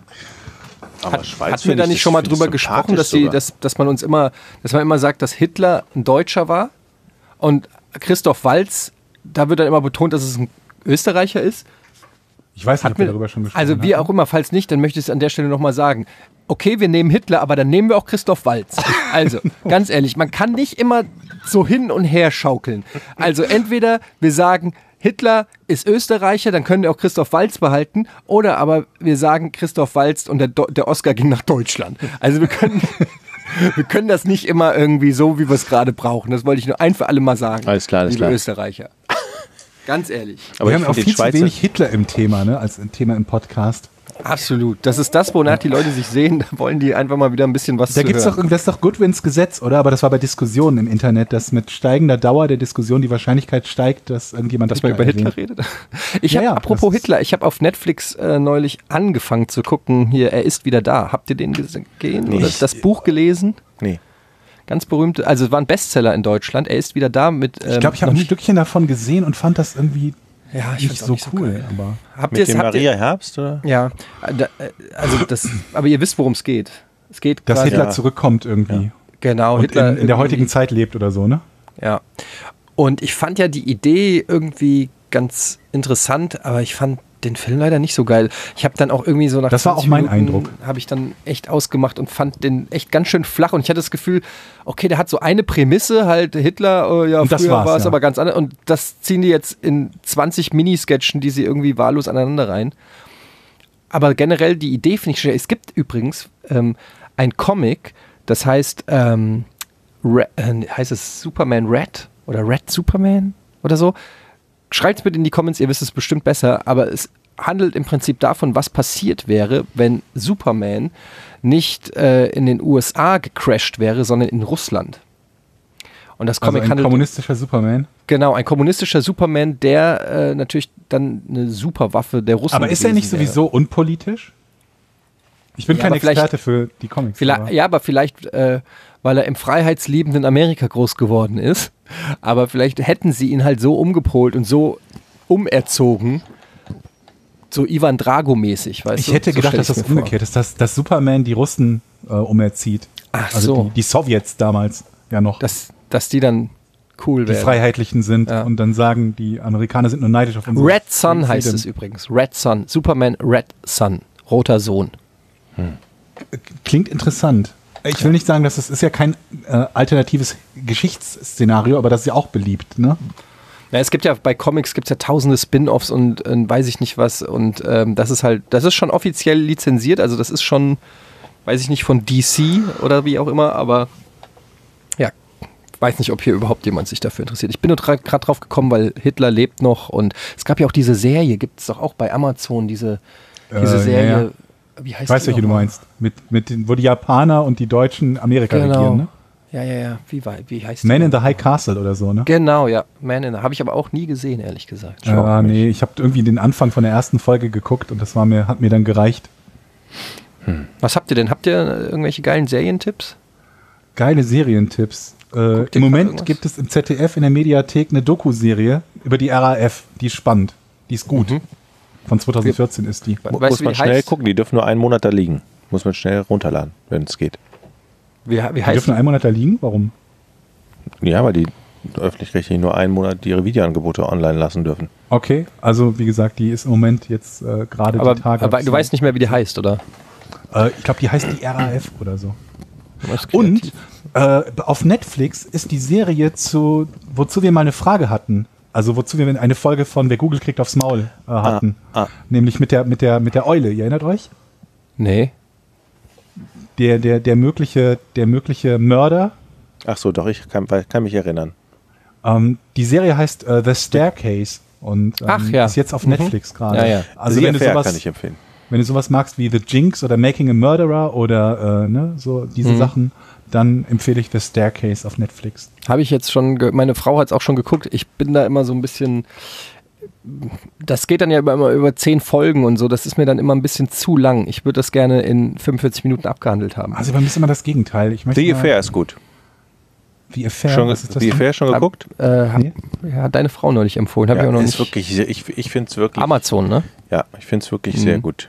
Aber Schweiz Hatten wir find da ich nicht das- schon mal find ich drüber gesprochen, sympathisch dass, die, sogar. dass, dass man uns immer, dass man immer sagt, dass Hitler ein Deutscher war und Christoph Waltz, da wird dann immer betont, dass es ein Österreicher ist. Ich weiß nicht, ob wir darüber schon gesprochen haben. Also wie auch immer, falls nicht, dann möchte ich es an der Stelle nochmal sagen. Okay, wir nehmen Hitler, aber dann nehmen wir auch Christoph Waltz. Also, ganz ehrlich, man kann nicht immer so hin und her schaukeln. Also entweder wir sagen, Hitler ist Österreicher, dann können wir auch Christoph Waltz behalten, oder aber wir sagen Christoph Waltz und der, Do- der Oscar ging nach Deutschland. Also wir können... Wir können das nicht immer irgendwie so, wie wir es gerade brauchen. Das wollte ich nur ein für alle mal sagen. Alles klar, alles liebe klar. Österreicher. Ganz ehrlich. Aber wir haben auch viel zu Schweizer wenig Hitler im Thema, ne, als ein Thema im Podcast. Absolut. Das ist das, wonach die Leute sich sehen. Da wollen die einfach mal wieder ein bisschen was Da zu gibt's hören. doch, das ist doch Goodwins Gesetz, oder? Aber das war bei Diskussionen im Internet, dass mit steigender Dauer der Diskussion die Wahrscheinlichkeit steigt, dass irgendjemand Dass man über Hitler erwähnt. redet. Ich Ja, habe, ja, apropos das ist- Hitler, ich habe auf Netflix äh, neulich angefangen zu gucken, hier, er ist wieder da. Habt ihr den gesehen Nee. oder das Buch gelesen? Nee. Ganz berühmt, also es war ein Bestseller in Deutschland. Er ist wieder da mit... Ähm, Ich glaube, ich habe noch- ein Stückchen davon gesehen und fand das irgendwie ja, ich nicht find's auch so nicht so cool. geil. aber Habt Mit ihr's- dem habt ihr- Maria Herbst, oder? Ja, äh, da, äh, also das, aber ihr wisst, worum es geht. Es geht dass quasi- Hitler Ja. zurückkommt irgendwie. genau, Und Hitler in, in der irgendwie- heutigen Zeit lebt oder so, ne? Ja. Und ich fand ja die Idee irgendwie ganz interessant, aber ich fand den Film leider nicht so geil. Ich habe dann auch irgendwie so nach Das war auch zwanzig mein Minuten Eindruck. habe ich dann echt ausgemacht und fand den echt ganz schön flach. Und ich hatte das Gefühl, okay, der hat so eine Prämisse, halt Hitler, äh, ja, Und das früher war's, war es ja. aber ganz anders. Und das ziehen die jetzt in zwanzig Minisketchen, die sie irgendwie wahllos aneinander rein. Aber generell die Idee finde ich schön. Es gibt übrigens ähm, ein Comic, das heißt, ähm, Re- äh, heißt es Superman Red oder Red Superman oder so. Schreibt es bitte in die Comments, ihr wisst es bestimmt besser, aber es handelt im Prinzip davon, was passiert wäre, wenn Superman nicht äh, in den U S A gecrashed wäre, sondern in Russland. Und das Also Comic ein handelt kommunistischer Superman. genau ein kommunistischer Superman, der äh, natürlich dann eine Superwaffe der Russen Aber ist er nicht gewesen wäre. sowieso unpolitisch? Ich bin Ja, kein aber vielleicht- Experte für die Comics. Vielleicht, aber- ja, aber vielleicht, äh, weil er im freiheitsliebenden Amerika groß geworden ist. Aber vielleicht hätten sie ihn halt so umgepolt und so umerzogen, so Ivan Drago-mäßig, weißt Ich du? hätte So gedacht, stell dass ich's das mir vor. umgekehrt ist, dass, dass Superman die Russen äh, umerzieht. Ach Also so, die, die Sowjets damals ja noch, dass, dass die dann cool die wären. Freiheitlichen sind Ja. und dann sagen, die Amerikaner sind nur neidisch auf unsere Red Sun heißt Freedom. es übrigens. Red Sun. Superman Red Sun. Roter Sohn. Klingt interessant. Ich will nicht sagen, dass es ist ja kein äh, alternatives Geschichtsszenario, aber das ist ja auch beliebt, ne? Ja, es gibt ja bei Comics gibt's ja tausende Spin-offs und äh, weiß ich nicht was und ähm, das ist halt, das ist schon offiziell lizenziert, also das ist schon, weiß ich nicht, von D C oder wie auch immer, aber ja, weiß nicht, ob hier überhaupt jemand sich dafür interessiert. Ich bin nur gerade drauf gekommen, weil Hitler lebt noch und es gab ja auch diese Serie, gibt es doch auch bei Amazon, diese, diese Äh, Serie, ja, ja. wie heißt Ich weiß, die welche du nochmal? meinst. Mit, mit den, wo die Japaner und die Deutschen Amerika Genau. regieren, ne? Ja, ja, ja, wie, war, wie heißt die? Man in the High Castle oder so, ne? Genau, ja, Man in the, habe ich aber auch nie gesehen, ehrlich gesagt. Äh, ah, nee, ich habe irgendwie den Anfang von der ersten Folge geguckt und das war mir, hat mir dann gereicht. Was habt ihr denn? Habt ihr irgendwelche geilen Serientipps? Geile Serientipps. Äh, Guckt ihr Im grad Moment irgendwas? gibt es im Z D F in der Mediathek eine Doku-Serie über die R A F. Die ist spannend. Die ist gut. Mhm. Von zwanzig vierzehn ist die. Weißt Muss du, wie man die schnell heißt? gucken, die dürfen nur einen Monat da liegen. Muss man schnell runterladen, wenn es geht. Wie, wie Die heißt dürfen einen Monat da liegen? Warum? Ja, weil die öffentlich-rechtlich nur einen Monat ihre Videoangebote online lassen dürfen. Okay, also wie gesagt, die ist im Moment jetzt äh, gerade aber, die Tage. aber du weißt nicht mehr, wie die heißt, oder? Äh, ich glaube, die heißt die R A F oder so. Was Und äh, auf Netflix ist die Serie zu, wozu wir mal eine Frage hatten. Also wozu wir eine Folge von Wer Google kriegt aufs Maul äh, hatten. Ah, ah. Nämlich mit der, mit der, mit der Eule. Ihr erinnert euch? Nee. Der, der, der mögliche, der mögliche Mörder. Ach so, doch, ich kann, kann mich erinnern. Ähm, die Serie heißt äh, The Staircase und ähm, Ach ja. ist jetzt auf Mhm. Netflix gerade. Ja, ja. Also The wenn du Affair sowas, kann ich empfehlen. wenn du sowas magst wie The Jinx oder Making a Murderer oder äh, ne, so diese Mhm. Sachen, dann empfehle ich The Staircase auf Netflix. Habe ich jetzt schon, ge- meine Frau hat es auch schon geguckt. Ich bin da immer so ein bisschen, das geht dann ja immer, immer über zehn Folgen und so. Das ist mir dann immer ein bisschen zu lang. Ich würde das gerne in fünfundvierzig Minuten abgehandelt haben. Also bei mir ist immer das Gegenteil. Ich möchte The mal- Affair ist gut. The Affair, Schon, was ist das The denn? Affair schon geguckt? Äh, hab, Nee. ja, hat deine Frau neulich empfohlen. Habe Ja, ich auch noch ist nicht. wirklich, ich ich finde es wirklich, Amazon, ne? ja, ich finde es wirklich Mhm. sehr gut.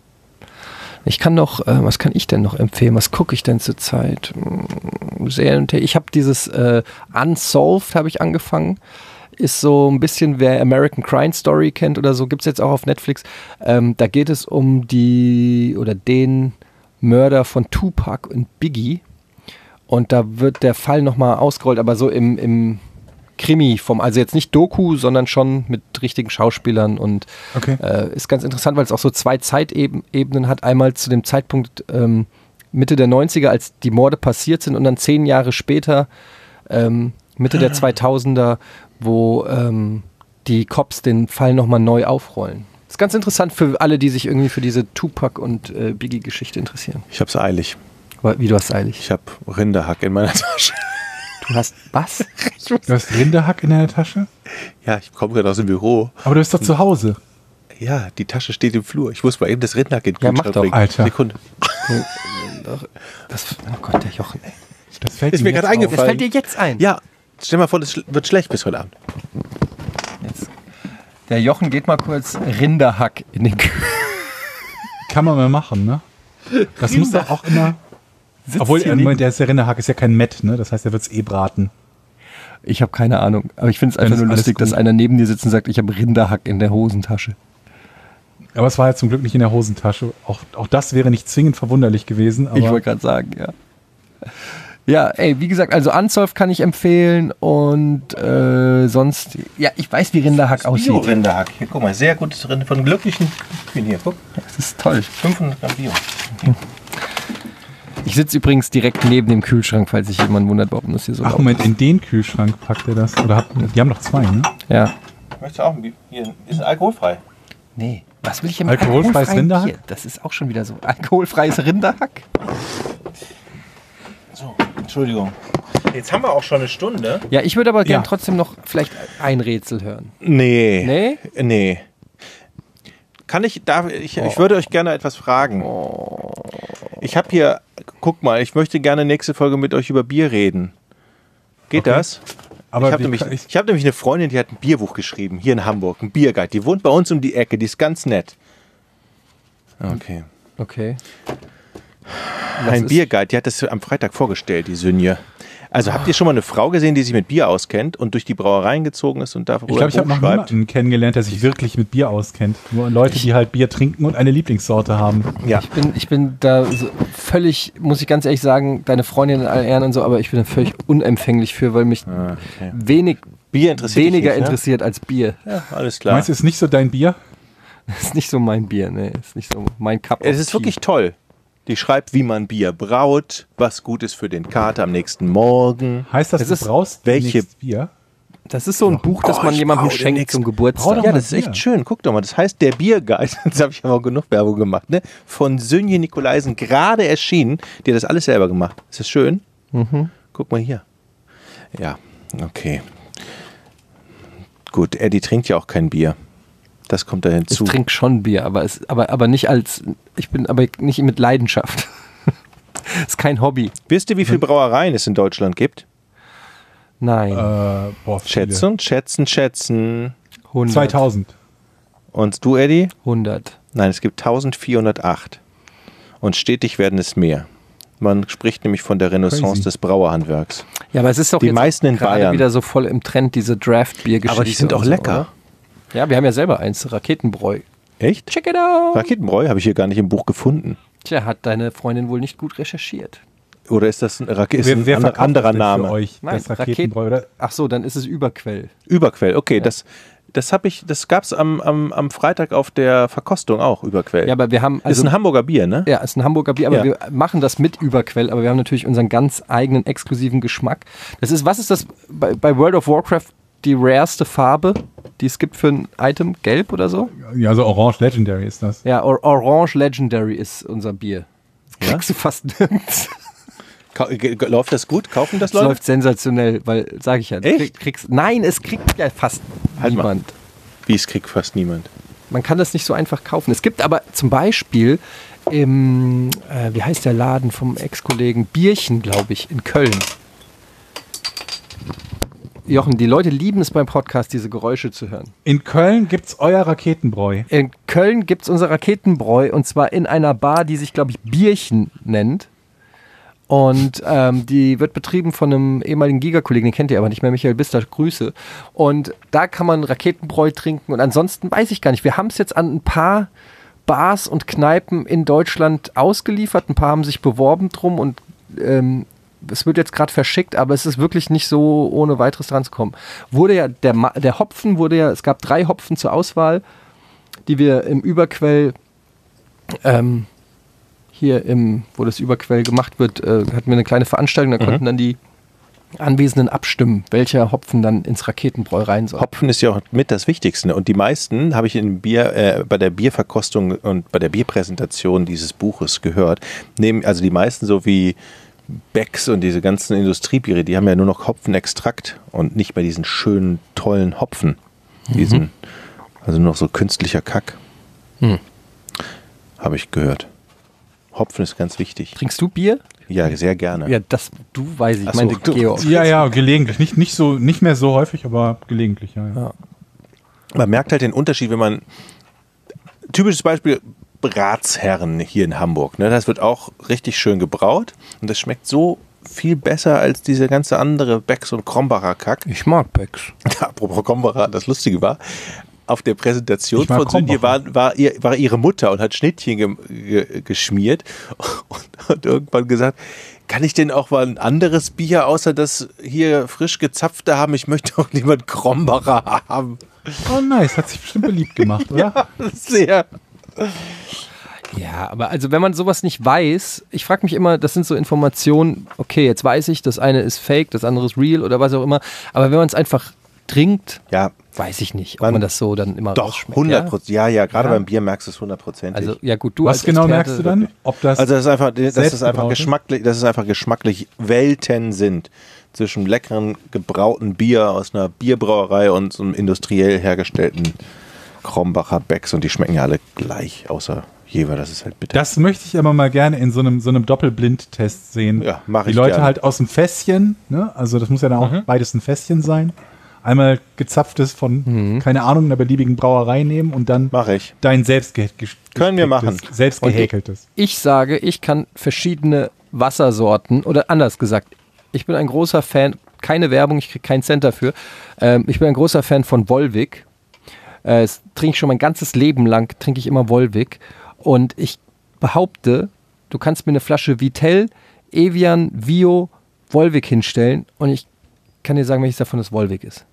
Ich kann noch, äh, was kann ich denn noch empfehlen? Was gucke ich denn zurzeit? Hm, Serien, ich habe dieses äh, Unsolved habe ich angefangen. ist so ein bisschen, wer American Crime Story kennt oder so, gibt es jetzt auch auf Netflix. Ähm, da geht es um die oder den Mörder von Tupac und Biggie. Und da wird der Fall nochmal ausgerollt, aber so im, im Krimi vom, also jetzt nicht Doku, sondern schon mit richtigen Schauspielern und okay. äh, ist ganz interessant, weil es auch so zwei Zeitebenen hat. Einmal zu dem Zeitpunkt ähm, Mitte der neunziger, als die Morde passiert sind und dann zehn Jahre später, ähm, Mitte der zweitausender, wo ähm, die Cops den Fall nochmal neu aufrollen. Ist ganz interessant für alle, die sich irgendwie für diese Tupac- und äh, Biggie-Geschichte interessieren. Ich hab's eilig. Aber wie, du hast eilig? Ich hab Rinderhack in meiner Tasche. Du hast was? Du hast Rinderhack in deiner Tasche? Ja, ich komme gerade aus dem Büro. Aber du bist doch zu Hause. Ja, die Tasche steht im Flur. Ich muss mal eben das Rinderhack in den Ja, mach Kühlschrank doch, bringen. Alter. Sekunde. Das, oh Gott, der Jochen, ey. Das fällt Ist mir gerade jetzt auf. eingefallen. Das fällt dir jetzt ein. Ja, stell mal vor, das wird schlecht bis heute Abend. Jetzt. Der Jochen geht mal kurz Rinderhack in den Kühl. Kann man mal machen, ne? Das muss doch auch immer... Obwohl, äh, Moment, der ist der Rinderhack, ist ja kein Mett, ne? Das heißt, er wird es eh braten. Ich habe keine Ahnung, aber ich finde es Dann einfach ist nur alles lustig, gut. dass einer neben dir sitzt und sagt, ich habe Rinderhack in der Hosentasche. Aber es war ja zum Glück nicht in der Hosentasche. Auch, auch das wäre nicht zwingend verwunderlich gewesen. Aber Ich wollte gerade sagen, ja. Ja, ey, wie gesagt, also Unsolved kann ich empfehlen und äh, sonst, ja, ich weiß, wie Rinderhack aussieht. Bio-Rinderhack. Hier, guck mal, sehr gutes Rind von glücklichen Kühen. Hier, guck. Das ist toll. fünfhundert Gramm Bio. Ich sitze übrigens direkt neben dem Kühlschrank, falls sich jemand wundert, warum das hier so Ach, laut Moment, in den Kühlschrank packt er das. Oder hat, die haben noch zwei, ne? ist. Ja. Möchtest du auch ein Bio? Hier, ist alkoholfrei. Nee. Was will ich hier mit Alkoholfreies alkoholfreiem Rinderhack? Bier? Das ist auch schon wieder so. Alkoholfreies Rinderhack? So, Entschuldigung. Jetzt haben wir auch schon eine Stunde. Ja, ich würde aber gerne Ja. trotzdem noch vielleicht ein Rätsel hören. Nee. Nee? Nee. Kann ich, darf, ich, ich würde euch gerne etwas fragen. Ich habe hier, guck mal, ich möchte gerne nächste Folge mit euch über Bier reden. Geht Okay. das? Aber ich habe wir- nämlich, ich- ich hab nämlich eine Freundin, die hat ein Bierbuch geschrieben, hier in Hamburg, ein Bierguide. Die wohnt bei uns um die Ecke, die ist ganz nett. Okay. Okay. Ein ist- Bierguide, die hat das am Freitag vorgestellt, die Sünje. Also habt ihr schon mal eine Frau gesehen, die sich mit Bier auskennt und durch die Brauereien gezogen ist und darüber Ich glaube, ich habe noch schreibt? niemanden kennengelernt, der sich wirklich mit Bier auskennt. Nur Leute, die halt Bier trinken und eine Lieblingssorte haben. Ja. Ich bin, ich bin da so völlig, muss ich ganz ehrlich sagen, deine Freundin in allen Ehren und so, aber ich bin da völlig unempfänglich für, weil mich Ah, okay. wenig, Bier interessiert dich weniger nicht, ne? interessiert als Bier. Ja, alles klar. Meinst du, ist nicht so dein Bier? Das ist nicht so mein Bier, ne, ist nicht so mein Cup Es of ist Tea. wirklich toll. Die schreibt, wie man Bier braut, was gut ist für den Kater am nächsten Morgen. Heißt das, Es du ist- brauchst welche- demnächst Bier? Das ist so ein Buch, das Oh, man ich jemandem brauche schenkt nix. zum Brau Geburtstag. doch Ja, mal das ist echt Bier. schön. Guck doch mal, das heißt der Bierguide. Jetzt habe ich aber genug Werbung gemacht. Ne? Von Sünje Nikolaisen, gerade erschienen. Die hat das alles selber gemacht. Ist das schön? Mhm. Guck mal hier. Ja, okay. Gut, Eddie trinkt ja auch kein Bier. Das kommt da Ich hinzu. trinke schon Bier, aber, es, aber, aber nicht als, ich bin aber nicht mit Leidenschaft. Ist kein Hobby. Wisst ihr, wie viele Brauereien es in Deutschland gibt? Nein. Äh, boah, viele. Schätzen, schätzen, schätzen. hundert. zweitausend. Und du, Eddie? hundert. Nein, es gibt eintausendvierhundertacht. Und stetig werden es mehr. Man spricht nämlich von der Renaissance Crazy. des Brauerhandwerks. Ja, aber es ist doch Die jetzt meisten in gerade Bayern. wieder so voll im Trend, diese Draft-Bier-Geschichte. Aber die sind und auch so, lecker. oder? Ja, wir haben ja selber eins, Raketenbräu. Echt? Check it out! Raketenbräu habe ich hier gar nicht im Buch gefunden. Tja, hat deine Freundin wohl nicht gut recherchiert. Oder ist das ein, Rake ist Wer, ein wer ander- verkauft anderer das denn Name? für euch? Nein, das Raketenbräu, oder? Ach so, dann ist es Überquell. Überquell, okay. Ja. Das, das, hab ich, das gab es am, am, am Freitag auf der Verkostung auch, Überquell. Ja, aber wir haben... ist Also, ein Hamburger Bier, ne? ja, ist ein Hamburger Bier, aber Ja. wir machen das mit Überquell, aber wir haben natürlich unseren ganz eigenen exklusiven Geschmack. Das ist, was ist das bei, bei World of Warcraft die rareste Farbe, die es gibt für ein Item? Gelb oder so? Ja, also Orange Legendary ist das. Ja, Or Orange Legendary ist unser Bier. Ja? Kriegst du fast nirgends. Ka ge- ge- läuft das gut? Kaufen das Es Leute? läuft sensationell, weil, sag ich ja, du Echt? krieg, kriegst, nein, es kriegt ja fast Halt mal. niemand. Wie, es kriegt fast niemand. Man kann das nicht so einfach kaufen. Es gibt aber zum Beispiel im, äh, wie heißt der Laden vom Ex-Kollegen, Bierchen, glaube ich, in Köln. Jochen, die Leute lieben es beim Podcast, diese Geräusche zu hören. In Köln gibt's euer Raketenbräu. In Köln gibt es unser Raketenbräu und zwar in einer Bar, die sich, glaube ich, Bierchen nennt. Und ähm, die wird betrieben von einem ehemaligen Giga-Kollegen, den kennt ihr aber nicht mehr, Michael Bister, Grüße. Und da kann man Raketenbräu trinken und ansonsten weiß ich gar nicht. Wir haben es jetzt an ein paar Bars und Kneipen in Deutschland ausgeliefert, ein paar haben sich beworben drum und ähm, es wird jetzt gerade verschickt, aber es ist wirklich nicht so ohne weiteres dran zu kommen. Wurde ja, der, der Hopfen wurde ja, es gab drei Hopfen zur Auswahl, die wir im Überquell ähm, hier im, wo das Überquell gemacht wird, äh, hatten wir eine kleine Veranstaltung, da mhm. konnten dann die Anwesenden abstimmen, welcher Hopfen dann ins Raketenbräu rein soll. Hopfen ist ja auch mit das Wichtigste. Und die meisten habe ich in Bier, äh, bei der Bierverkostung und bei der Bierpräsentation dieses Buches gehört, nehmen, also die meisten so wie Becks und diese ganzen Industriebiere, die haben ja nur noch Hopfenextrakt und nicht mehr diesen schönen, tollen Hopfen. Diesen, mhm. also nur noch so künstlicher Kack. Mhm. Habe ich gehört. Hopfen ist ganz wichtig. Trinkst du Bier? Ja, sehr gerne. Ja, das, du weiß ich, Ach so, meine Georg. Ja, ja, gelegentlich. Nicht, nicht, so, nicht mehr so häufig, aber gelegentlich, ja, ja. ja. Man merkt halt den Unterschied, wenn man, typisches Beispiel, Ratsherren hier in Hamburg, ne? Das wird auch richtig schön gebraut und das schmeckt so viel besser als diese ganze andere Becks und Krombacher Kack. Ich mag Becks. Apropos Krombacher, das Lustige war, auf der Präsentation von Krombacher. Sünje war, war, ihr, war ihre Mutter und hat Schnittchen ge, ge, geschmiert und hat irgendwann gesagt, kann ich denn auch mal ein anderes Bier außer das hier frisch gezapfte haben? Ich möchte auch niemand Krombacher haben. Oh nice, hat sich bestimmt beliebt gemacht, oder? Ja, sehr. Ja, aber also wenn man sowas nicht weiß, ich frage mich immer, das sind so Informationen, okay, jetzt weiß ich, das eine ist fake, das andere ist real oder was auch immer, aber wenn man es einfach trinkt, ja. weiß ich nicht, ob man, man das so dann immer doch, rausschmeckt. hundert Prozent, ja, ja, ja gerade ja. beim Bier merkst du es hundertprozentig. Also, ja gut, du Was als genau Experte, merkst du dann? Ob das also das ist einfach, das ist einfach ist? geschmacklich, das ist einfach geschmacklich Welten sind zwischen leckeren gebrauten Bier aus einer Bierbrauerei und so einem industriell hergestellten Krombacher Becks und die schmecken ja alle gleich, außer Jever, das ist halt bitter. Das möchte ich aber mal gerne in so einem, so einem Doppelblindtest sehen. Ja, mach ich Die Leute gerne. halt aus dem Fässchen, ne? Also das muss ja dann auch Mhm. beides ein Fässchen sein. Einmal gezapftes von, Mhm. keine Ahnung, einer beliebigen Brauerei nehmen und dann Mach ich. dein selbst ge- ge- Können wir machen. selbst Und gehäkeltes. Ich sage, ich kann verschiedene Wassersorten, oder anders gesagt, ich bin ein großer Fan, keine Werbung, ich kriege keinen Cent dafür, ähm, ich bin ein großer Fan von Volvic. Äh, das trinke ich schon mein ganzes Leben lang, trinke ich immer Volvic. Und ich behaupte, du kannst mir eine Flasche Vitell, Evian, Vio, Volvic hinstellen und ich kann dir sagen, welches davon das Volvic ist.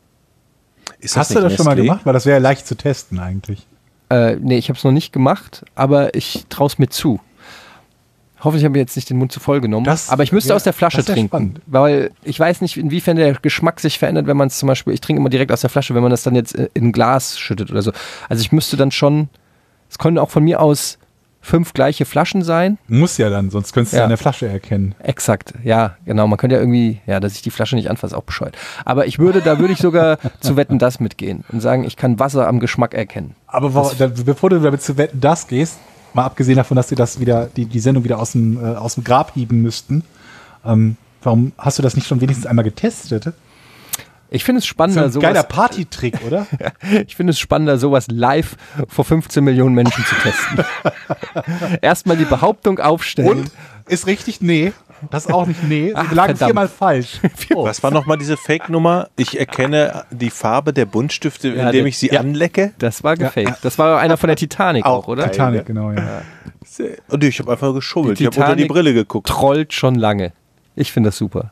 Ist Hast du das schon mal gemacht? Weil das wäre ja leicht zu testen eigentlich. Äh, nee, ich habe es noch nicht gemacht, aber ich traue es mir zu. Hoffentlich habe ich jetzt nicht den Mund zu voll genommen. Das aber ich müsste wär- aus der Flasche das wär trinken. spannend. Weil ich weiß nicht, inwiefern der Geschmack sich verändert, wenn man es zum Beispiel, ich trinke immer direkt aus der Flasche, wenn man das dann jetzt in ein Glas schüttet oder so. Also ich müsste dann schon, es können auch von mir aus fünf gleiche Flaschen sein. Muss ja dann, sonst könntest du Ja. ja. an der Flasche erkennen. Exakt, ja, genau. Man könnte ja irgendwie, ja, dass ich die Flasche nicht anfasse, auch bescheuert. Aber ich würde, da würde ich sogar zu Wetten, das mitgehen und sagen, ich kann Wasser am Geschmack erkennen. Aber wo, da, bevor du damit zu Wetten, das gehst, mal abgesehen davon, dass sie das wieder, die, die Sendung wieder aus dem, äh, aus dem Grab hieben müssten, ähm, warum hast du das nicht schon wenigstens einmal getestet? Ich finde es So spannender, ein sowas, geiler Partytrick, oder? ich finde es spannender, sowas live vor fünfzehn Millionen Menschen zu testen. Erstmal die Behauptung aufstellen. Und ist richtig? Nee. Das ist auch nicht nee. Ach, Sie lagen verdammt. viermal falsch. Oh. Was war nochmal diese Fake-Nummer? Ich erkenne die Farbe der Buntstifte, Ja, indem das- ich sie ja. anlecke. Das war gefaked. Das war einer von der Titanic auch, Auch oder? geil. Titanic, genau, ja. Und ich habe einfach geschummelt. Die Ich habe unter die Titanic Brille geguckt. Trollt schon lange. Ich finde das super.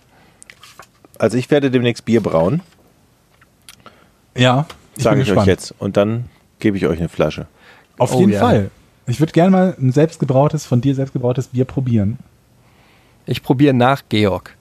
Also ich werde demnächst Bier brauen, Ja, ich sage bin ich gespannt. euch jetzt. Und dann gebe ich euch eine Flasche. Auf Oh, jeden ja. Fall. Ich würde gerne mal ein selbstgebrautes, von dir selbstgebrautes Bier probieren. Ich probiere nach Georg.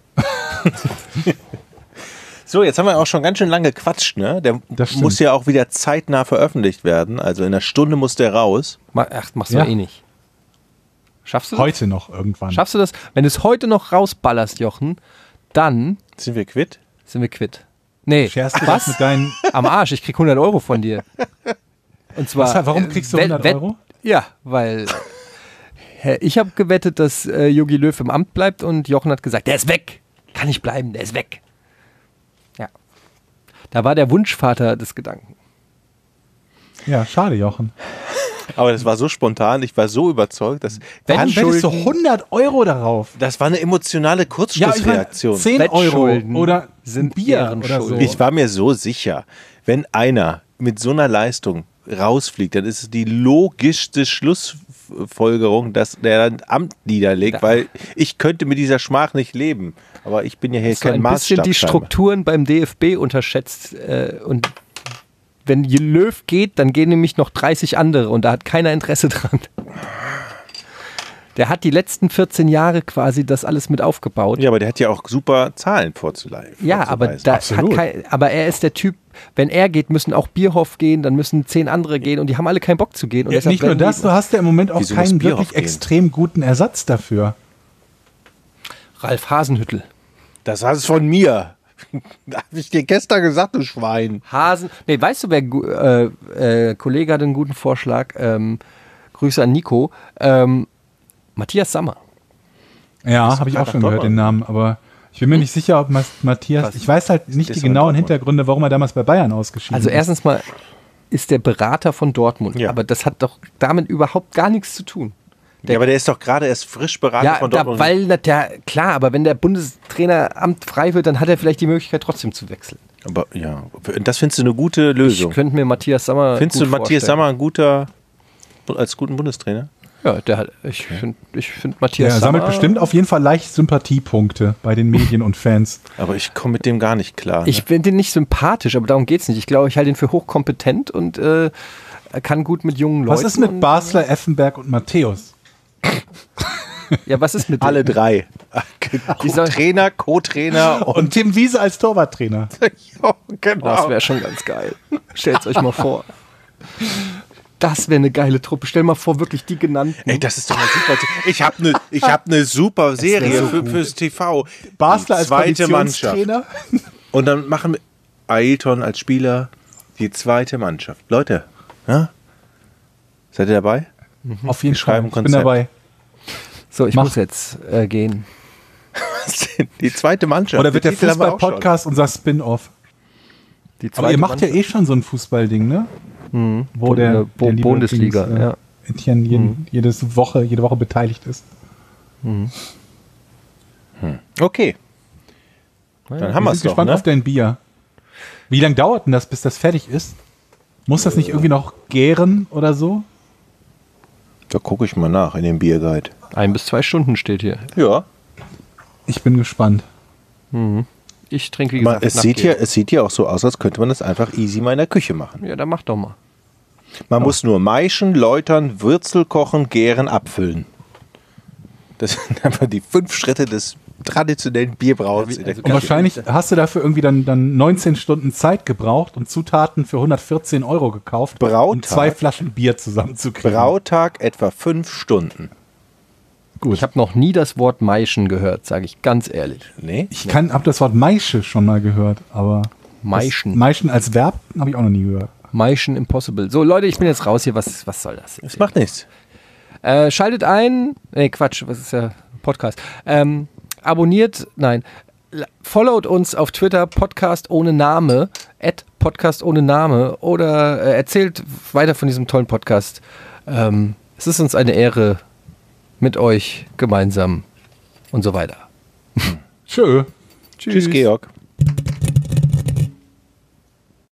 So, jetzt haben wir auch schon ganz schön lange gequatscht, ne? Der Das stimmt. muss ja auch wieder zeitnah veröffentlicht werden. Also in einer Stunde muss der raus. Ma- Ach, machst du Ja. eh nicht. Schaffst du das? Heute noch irgendwann. Schaffst du das? Wenn du es heute noch rausballerst, Jochen, dann Sind wir quitt? sind wir quitt. Nee, Scherst du was? das mit deinen... Am Arsch, ich krieg hundert Euro von dir. Und zwar. Was, warum kriegst du äh, hundert Wett- Euro? Ja, weil äh, ich habe gewettet, dass äh, Jogi Löw im Amt bleibt und Jochen hat gesagt, der ist weg. Kann nicht bleiben, der ist weg. Ja. Da war der Wunschvater des Gedanken. Ja, schade, Jochen. Aber das war so spontan, ich war so überzeugt, dass Warum wettest du hundert Euro darauf? Das war eine emotionale Kurzschlussreaktion. Ja, ich mein, zehn Euro oder sind Bier oder so. Ich war mir so sicher, wenn einer mit so einer Leistung rausfliegt, dann ist es die logischste Schlussfolgerung, dass der dann Amt niederlegt, ja. weil ich könnte mit dieser Schmach nicht leben. Aber ich bin ja hier Hast kein du ein Maßstab. bisschen die Strukturen beim D F B unterschätzt äh, und wenn Löw geht, dann gehen nämlich noch dreißig andere und da hat keiner Interesse dran. Der hat die letzten vierzehn Jahre quasi das alles mit aufgebaut. Ja, aber der hat ja auch super Zahlen vorzuleiten. Ja, aber, da hat kein, aber er ist der Typ, wenn er geht, müssen auch Bierhoff gehen, dann müssen zehn andere gehen und die haben alle keinen Bock zu gehen. Und ja, nicht nur das, du hast ja im Moment auch Wieso keinen wirklich gehen? extrem guten Ersatz dafür. Ralf Hasenhüttl. Das hast du von mir. Da habe ich dir gestern gesagt, du Schwein. Hasen. Nee, weißt du, wer äh, äh, Kollege hat einen guten Vorschlag. Ähm, Grüße an Nico. Ähm, Matthias Sammer. Ja, habe ich auch schon gehört, den Namen, aber ich bin mir nicht sicher, ob Matthias, Was? ich weiß halt nicht die genauen Hintergründe, warum er damals bei Bayern ausgeschieden ist. Also erstens mal ist der Berater von Dortmund, ja. aber das hat doch damit überhaupt gar nichts zu tun. Der, ja, aber der ist doch gerade erst frisch Berater ja, von Dortmund. Ja, weil, der, klar, aber wenn der Bundestraineramt frei wird, dann hat er vielleicht die Möglichkeit trotzdem zu wechseln. Aber ja, das findest du eine gute Lösung. Ich könnte mir Matthias Sammer Findest du Matthias Sammer ein guter, als guten Bundestrainer? Ja, der hat, ich finde ich find Matthias Sammer... Er sammelt bestimmt auf jeden Fall leicht Sympathiepunkte bei den Medien und Fans. Aber ich komme mit dem gar nicht klar. Ne? Ich finde den nicht sympathisch, aber darum geht es nicht. Ich glaube, ich halte ihn für hochkompetent und äh, kann gut mit jungen Leuten... Was ist mit Basler, Effenberg und Matthäus? Ja, was ist mit Alle drei. Trainer, Co-Trainer und, und Tim Wiese als Torwarttrainer. Ja, genau. Oh, das wäre schon ganz geil. Stellt euch mal vor. Das wäre eine geile Truppe. Stell mal vor, wirklich die genannten. Ey, das ist doch mal super. Ich habe eine ich hab ne super Serie so für, fürs T V. Basler als zweite Mannschaft. Und dann machen wir Ailton als Spieler die zweite Mannschaft. Leute, ja? Seid ihr dabei? Mhm. Auf jeden Fall. Ich bin dabei. So, ich Mach. muss jetzt äh, gehen. Die zweite Mannschaft. Oder wird der Fußball-Podcast unser Spin-Off? Aber ihr macht Mannschaft. ja eh schon so ein Fußballding, ne? Mhm. Wo Bo der, Bo der Bundesliga, Dings, äh, ja. Etienne jeden, mhm. jedes Woche, jede Woche beteiligt ist. Mhm. Hm. Okay. Dann ja, haben wir es doch. Ich bin gespannt ne? auf dein Bier. Wie lange dauert denn das, bis das fertig ist? Muss das nicht irgendwie noch gären oder so? Da gucke ich mal nach in dem Bierguide. Ein bis zwei Stunden steht hier. Ja. Ich bin gespannt. Mhm. Ich trinke, wie gesagt, es sieht, hier, es sieht hier auch so aus, als könnte man das einfach easy mal in der Küche machen. Ja, dann mach doch mal. Man oh. muss nur maischen, läutern, Würzel kochen, gären, abfüllen. Das sind einfach die fünf Schritte des traditionellen Bierbrauens. Ja, also und wahrscheinlich hast du dafür irgendwie dann, dann neunzehn Stunden Zeit gebraucht und Zutaten für hundertvierzehn Euro gekauft, Brautag, um zwei Flaschen Bier zusammenzukriegen. Brautag etwa fünf Stunden. Gut. Ich habe noch nie das Wort Maischen gehört, sage ich ganz ehrlich. Nee? Ich kann, habe das Wort Maische schon mal gehört, aber Maischen. Maischen als Verb habe ich auch noch nie gehört. Maischen Impossible. So Leute, ich bin jetzt raus hier. Was, was soll das? Das macht nichts. Äh, schaltet ein. Nee, Quatsch, was ist ja Podcast? Ähm, abonniert, nein. Followt uns auf Twitter, Podcast ohne Name, at Podcast ohne Name oder äh, erzählt weiter von diesem tollen Podcast. Ähm, es ist uns eine Ehre, mit euch gemeinsam und so weiter. Tschö. Tschüss, Tschüss Georg.